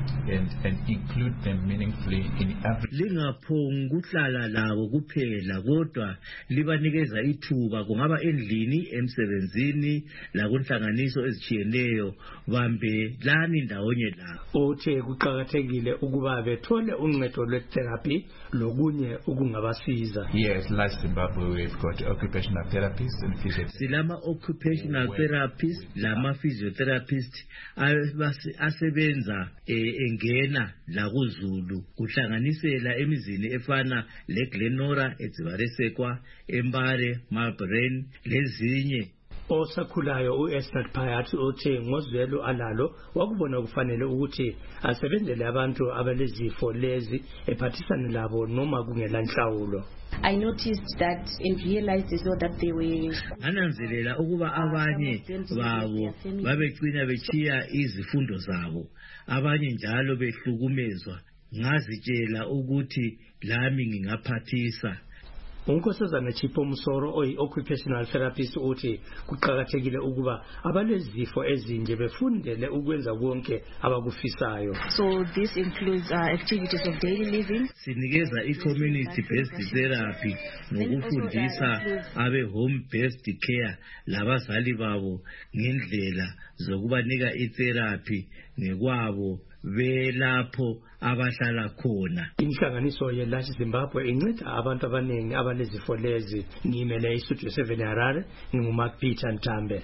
and include them meaningfully in every. Lingaphongi ukuhlala labo kuphela kodwa libanikeza ithuba kungaba endlini emsebenzini lakunhlanganiso ezitshiyeneyo bambelani ndawonye la. Uthe kuqakathekile ukuba bethole uncedo lwe-therapy lokunye okungabasiza. Yes, like Zimbabwe we've got occupational therapists and physiotherapists. Silama occupational therapists lama physiotherapists asebenza engena la kuZulu kuhlanganisela emizini efana leGlenora, eZibaresekwa, eMbare, Marlborough lezinye. Osakhulayo uEsther Phayat uthe ngozwelo alalo wakubona kufanele ukuthi asebenzele abantu abalezifo lezi ephathisane labo noma kungela nhlawulo. I noticed that and realized as well that they were ananzelela ukuba abanye babo babegcina bechiya izifundo zabo, abanye njalo behlukumezwa. Ngazitshela ukuthi lami ngingaphathisa. Unkosazana Chipho Musoro occupational therapist uthi kuqhakathekile ukuba abalezifo ezinje befundele ukwenza konke abakufisayo. So this includes activities of daily living. Sinikeza i-community based therapy ngokufundisa abe home based care labazali babo ngendlela zokubanika i-therapy ngekwabo belapho abahlala khona. Inhlanganiso yeLash Zimbabwe inceda abantu abaningi abalezifo lezi. Ngimele iStudio 7 Harare, nginguMark Peter Ntambe.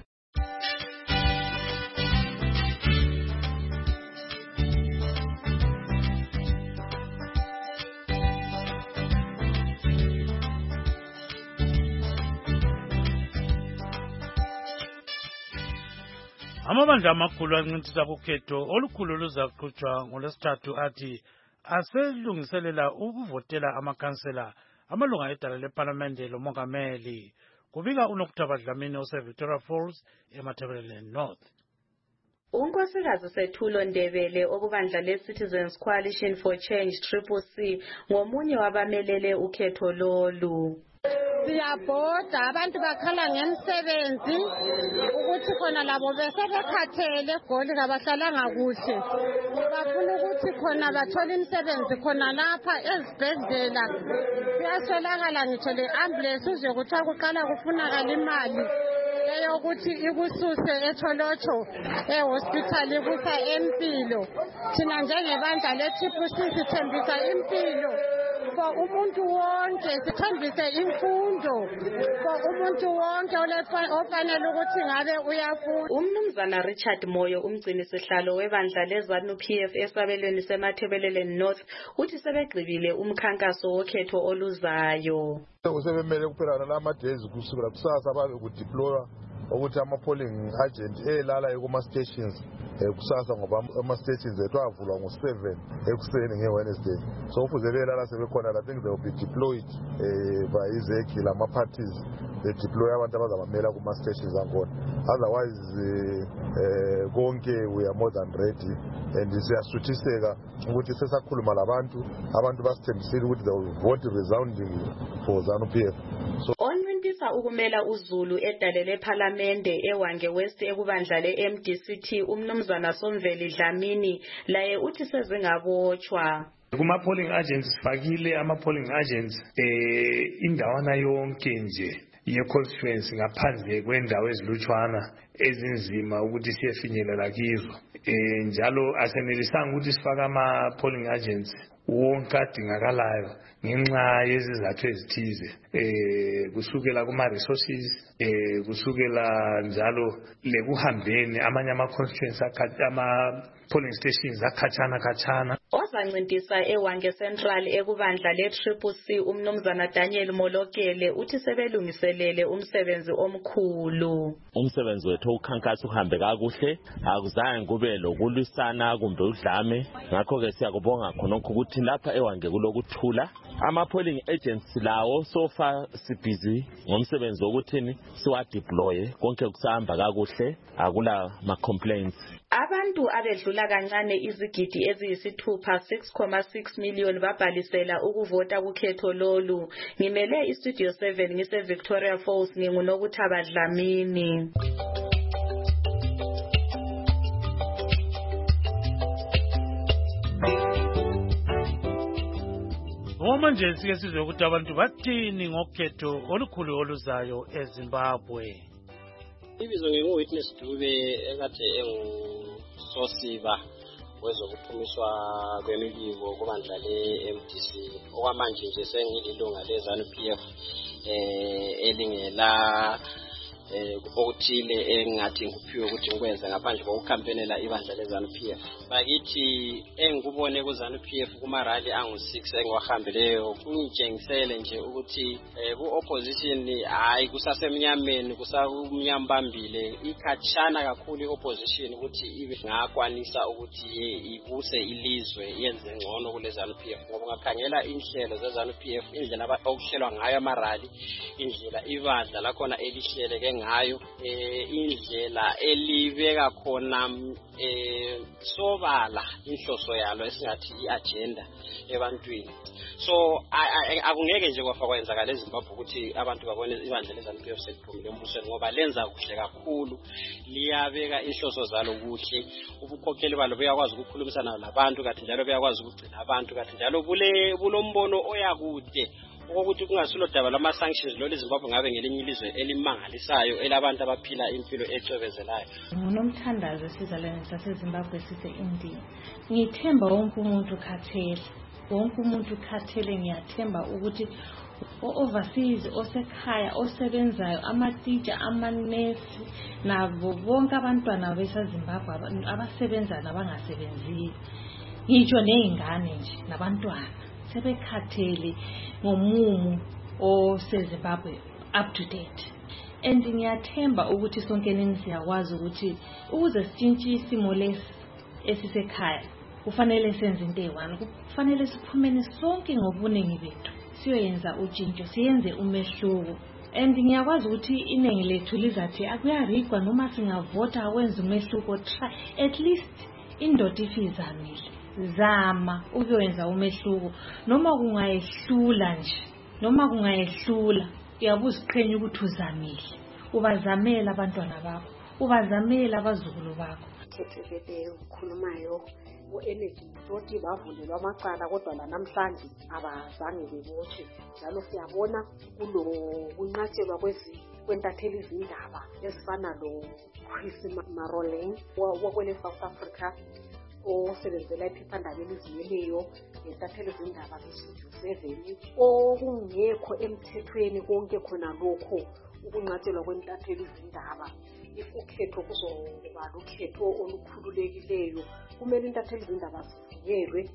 Amabandla amakhulu ancintisa kukhetho olukhulu luzaqhutshwa ngolwesithathu athi aselungiselela ukuvotela amakhansela amalunga edala leParliamente lomongameli. Kubika uNokutaba Dlamini oseVictoria Falls eMatabeleland North. Unkosikazi Sethulo Ndebele okubandla le-Citizens Coalition for Change CCC ngomunye wabamelele ukhetho lolu. Siyabhoda abantu bakhala ngemisebenzi ukuthi khona labo besebekhathele eGoli kabahlalanga kuhle, bafuna ukuthi khona bathola imisebenzi khona lapha ezibhedlela. Kuyaswelakala ngitsho le-ambulance uzwe kuthiwa kuqala kufunakala imali eyokuthi ikususe eTholotsho ehospital ikusa empilo. Thina njengebandla le-CCC sithembisa impilo for umuntu wonke, sithembise imfundo for umuntu wonke ofanele ukuthi ngabe uyafunda. Umnumzana Richard Moyo umgcini sihlalo webandla leZANU PF esabelweni seMatabeleland North uthi sebegqibile umkhankaso wokhetho oluzayo. Usebemele kuphela nalama-days kusukela kusasa babe kudeploya ukuthi ama-polling agent elala kuma-stations kusasa ngoba ama-stations ethu avulwa ngo-7 ekuseni nge-Wednesday. So ufuze belala sebekhona la, I think they will be deployed by izeki lama-parties. They deploy abantu abazabamela kuma-stations angkhona. Otherwise konke we are more than ready and siyasuthiseka ukuthi sesakhuluma labantu basithembisile ukuthi they will vote resoundingly for ZANU PF. So onwentisa ukumela uZulu edale leParliamente eWange West ekubandla le-MDCT umnumzana Somveli Dlamini laye uthi sezingabotshwa. Kuma-polling agents sifakile ama-polling agents indawana yonke nje ye-constituency ngaphandle kwendawo ezilutshwana ezinzima ukuthi siyefinyelela kizo. Njalo asenelisanga ukuthi sifake ama-polling agents wonke adingakalayo ngenxa yezizathu ezithize, kusukela kuma-resources, kusukela njalo lekuhambeni amanye ama-constituency ama-polling stations akhatshana. Ozancintisa eWange Central ekubandla le-CCC umnumzana Daniel Molokele uthi sebelungiselele umsebenzi omkhulu. Umsebenzi wethu ukhankasa uhambe kakuhle, akuzange kube lokulwisana kumbe udlame. Ngakho-ke siyakubonga khonokho ukuthi lapha eWange kulokuthula. Ama-polling agents lawo sofa sibhizi ngomsebenzi wokuthini siwadeploye, konke kusahamba kakuhle, akula ma-complaints. Abantu abedlula kancane izigidi eziyisithupha 6.6 million babhalisela ukuvota kukhetho lolu. Ngimele iStudio 7 ngise-Victoria Falls nginguNokutaba Dlamini. Okwamanje sike sizwe ukuthi abantu bathini ngokhetho olukhulu oluzayo eZimbabwe. Ibizo ngingu-Witness Dube ekade engusosiba wezokuphumiswa kwemibiko kubandla le-MDC. Okwamanje nje sengililunga le-ZANU-PF elingela okuthile engathi ngikuphiwe ukuthi ngikwenze ngaphandle kokukhampenela ibandla le-ZANU-PF. Bakithi engikubone ku-ZANU-PF kuma-rally angu-6 engiwahambeleyo kungitshengisele nje ukuthi ku-opposition hayi kusasemnyameni kusakumnyambambile ikhatshana kakhulu i-opposition ukuthi ibe ngakwanisa ukuthi ibuse ilizwe yenze ngcono kule-ZANU-PF ngoba ungakhangela inhlelo ze-ZANU-PF indlela okuhlelwa ngayo ama-rally indlela ibandla lakhona elihleleke ngayo indlela elibeka khona sobala inhloso yalo esingathi iagenda ebantwini. So akungeke nje kwafakwenza eZimbabwe ukuthi abantu babone ibandla le-ZANU-PF seliphumile embusweni ngoba lenza kuhle kakhulu liyabeka inhloso zalo kuhle ubukhokheli balo buyakwazi ukukhulumisana labantu kanti njalo buyakwazi ukugcina abantu kanti njalo bulombono oyakude ukuthi kungasilo daba lama-sanctions lolu Zimbabwe ngabe ngelinye ilizwe elimangalisayo elabantu abaphila impilo ecwebezelayo. Ngunomthandazo esizalwane saseZimbabwe sise-India. Ngithemba wonke umuntu khathele ngiyathemba ukuthi o-overseas osekhaya osebenzayo amatitsha amanesi nabo bonke abantwana besaZimbabwe abasebenza nabangasebenziyo ngitsho ney'ngane nje nabantwana sebekhathele ngomumo oseZimbabwe up to date. And ngiyathemba ukuthi sonke nini siyakwazi ukuthi ukuze sitshintshe isimo lesi esisekhaya kufanele senze into eyi-one, kufanele siphumene sonke ngobuningi bethu siyoyenza utshintsho siyenze umehluko. And ngiyakwazi ukuthi iningi lethu lizathi akuyarigwa noma singavota akwenza umehluko. Try at least indoda ifizamile zama ukuyenza umehluko noma kungayehlula nje uyabuza uqhenya ukuthi uzamile ubazamela abantwana bakho ubazamela abazukulu bakho. Khethekele ukukhulumayo u-Energy Doti bavulelwa amacala kodwa namhlanje abazange bebotshwe njalo siyabona kulo kunqatshelwa kwentatheli izindaba ezifana lo-Chris Maroleng wakwele South Africa osebenzela iphephandaba elizimeleyo ngentatheli izindaba ze-7 okungekho emthethweni konke khona lokho ukunqatshelwa kwentatheli izindaba. Ukhetho kuzoba ukhetho olukhululekileyo kumele intatheli izindaba zivunyelwe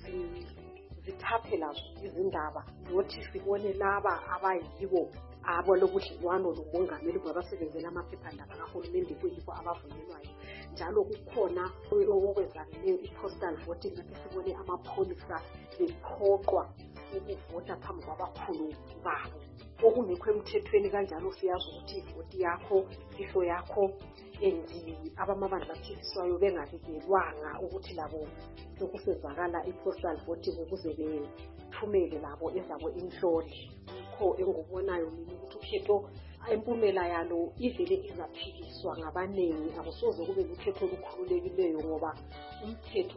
zithaphe lazo izindaba nothi sibone laba abayibo abalobudlelwano lomongameli babasebenzela amaphephandaba kahulumende kuyikho abavunyelwayo njalo kukhona okwenzakeleyo i-postal voting lapho sibone amapholisa bephoqwa ukuvota phambi kwabakhulu babo okungekho emthethweni kanjalo siyazi ukuthi ivoti yakho ifihlo yakho abamabandla athengiswayo bengabikelwanga ukuthi labo sokusezakala i-postal voting ukuze bethumele labo ezabo inhloli. Kho engubonayo mina ukuthi ukhetho impumela yalo ivele izaphikiswa ngabanengi akusoze kube ukhetho olukhululekileyo ngoba umthetho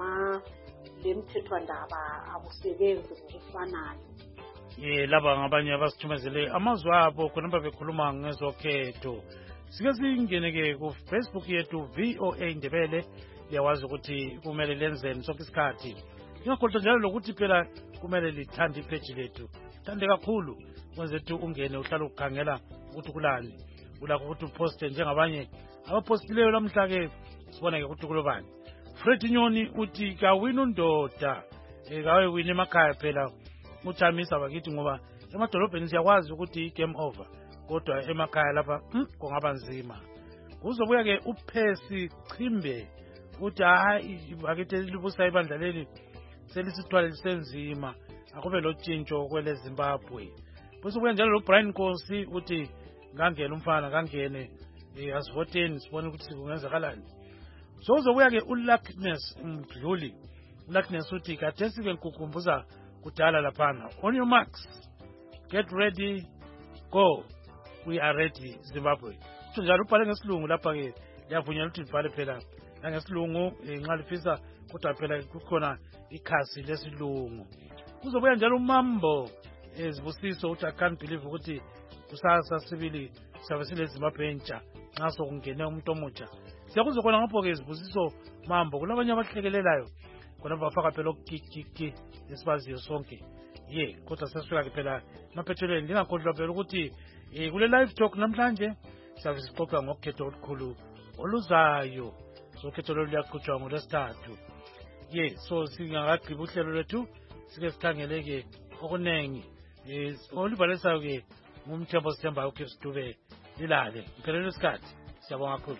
lemthethwandaba akusebenzi ngokufanayo. Laba ngabanye abasithumezele amazwi abo khonapha bekhuluma ngezokhetho. Sike singene-ke ku-Facebook yethu VOA Ndebele. Liyawazi ukuthi kumele lenzeni sonke isikhathi. Ngiyakholwa njalo lokuthi phela kumele lithande ipheji lethu. Thande kakhulu kwenze ukuthi ungene uhlale ukukhangela ukuthi kulani. Ulakho ukuthi uposte njengabanye abapostileyo lamhla-ke sibona-ke ukuthi kulobani. Fred Nyoni uthi kawina undoda kawe wina emakhaya phela uthamisa bakithi ngoba emadolobheni siyakwazi ukuthi i-game over kodwa emakhaya lapha kungaba nzima. Kuzobuya-ke uPhesi Chimbe uthi hayi bakithi libusa ibandla leli selisithwale lisenzima akube lotshintsho kwele Zimbabwe. Bese kuya njalo lo-Brian Nkosi uthi ngangena umfana ngangene asivoteni sibone ukuthi kungenzakalani. So uzobuya-ke uLuckness Mdluli. uLuckness uthi kathesi-ke ngikukhumbuza kudala laphana. On your marks, get ready, go. We are ready, Zimbabwe. Njalo ubhale ngesilungu lapha-ke liyavunyelwa ukuthi libhale phela nangesilungu nxa lifisa kodwa phela kukhona ikhasi lesilungu. kuzobuya njalo umambo ezibusiso uthi I can't believe ukuthi kusasa sibili siyabe sileZimbabwe entsha nxa sokungene umuntu omutsha siyakuze khona ngapho-ke izibusiso mambo kulabanye abahlekelelayo khona bafaka phela okukiki esibaziyo sonke kodwa sesifika-ke phela emaphethelweni ndingakhohlwa phela ukuthi kule live talk namhlanje siyabe sixoxa ngokhetho olukhulu oluzayo ukhetho lolu luyaqhutshwa ngoLwesithathu so singakagqibi uhlelo lwethu sike sikhangele-ke okunengi olubhalisayo-ke ngumthembo sithembayo ukhe sidube lilale mphelele isikhathi siyabonga kakhulu.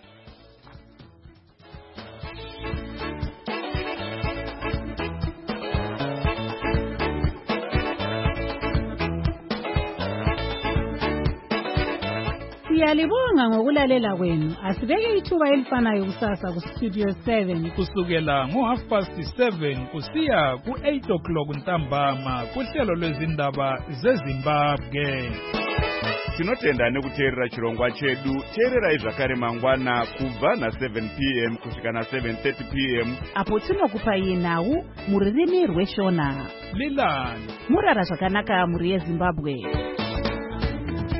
Siyalibonga ngokulalela kwenu. Asibeke ithuba elifanayo kusasa kuStudio 7 kusukela ngo7:30 kusiya ku8 ntambama kuhlelo lwezindaba zeZimbabwe. Tinotenda nekuteerera chirongwa chedu. Teererai zvakare mangwana kubva na7 p.m. kusvika na7:30 p.m. apo tinokupai nhau muririmi rweshona. Lilani murara zvakanaka muri yeZimbabwe.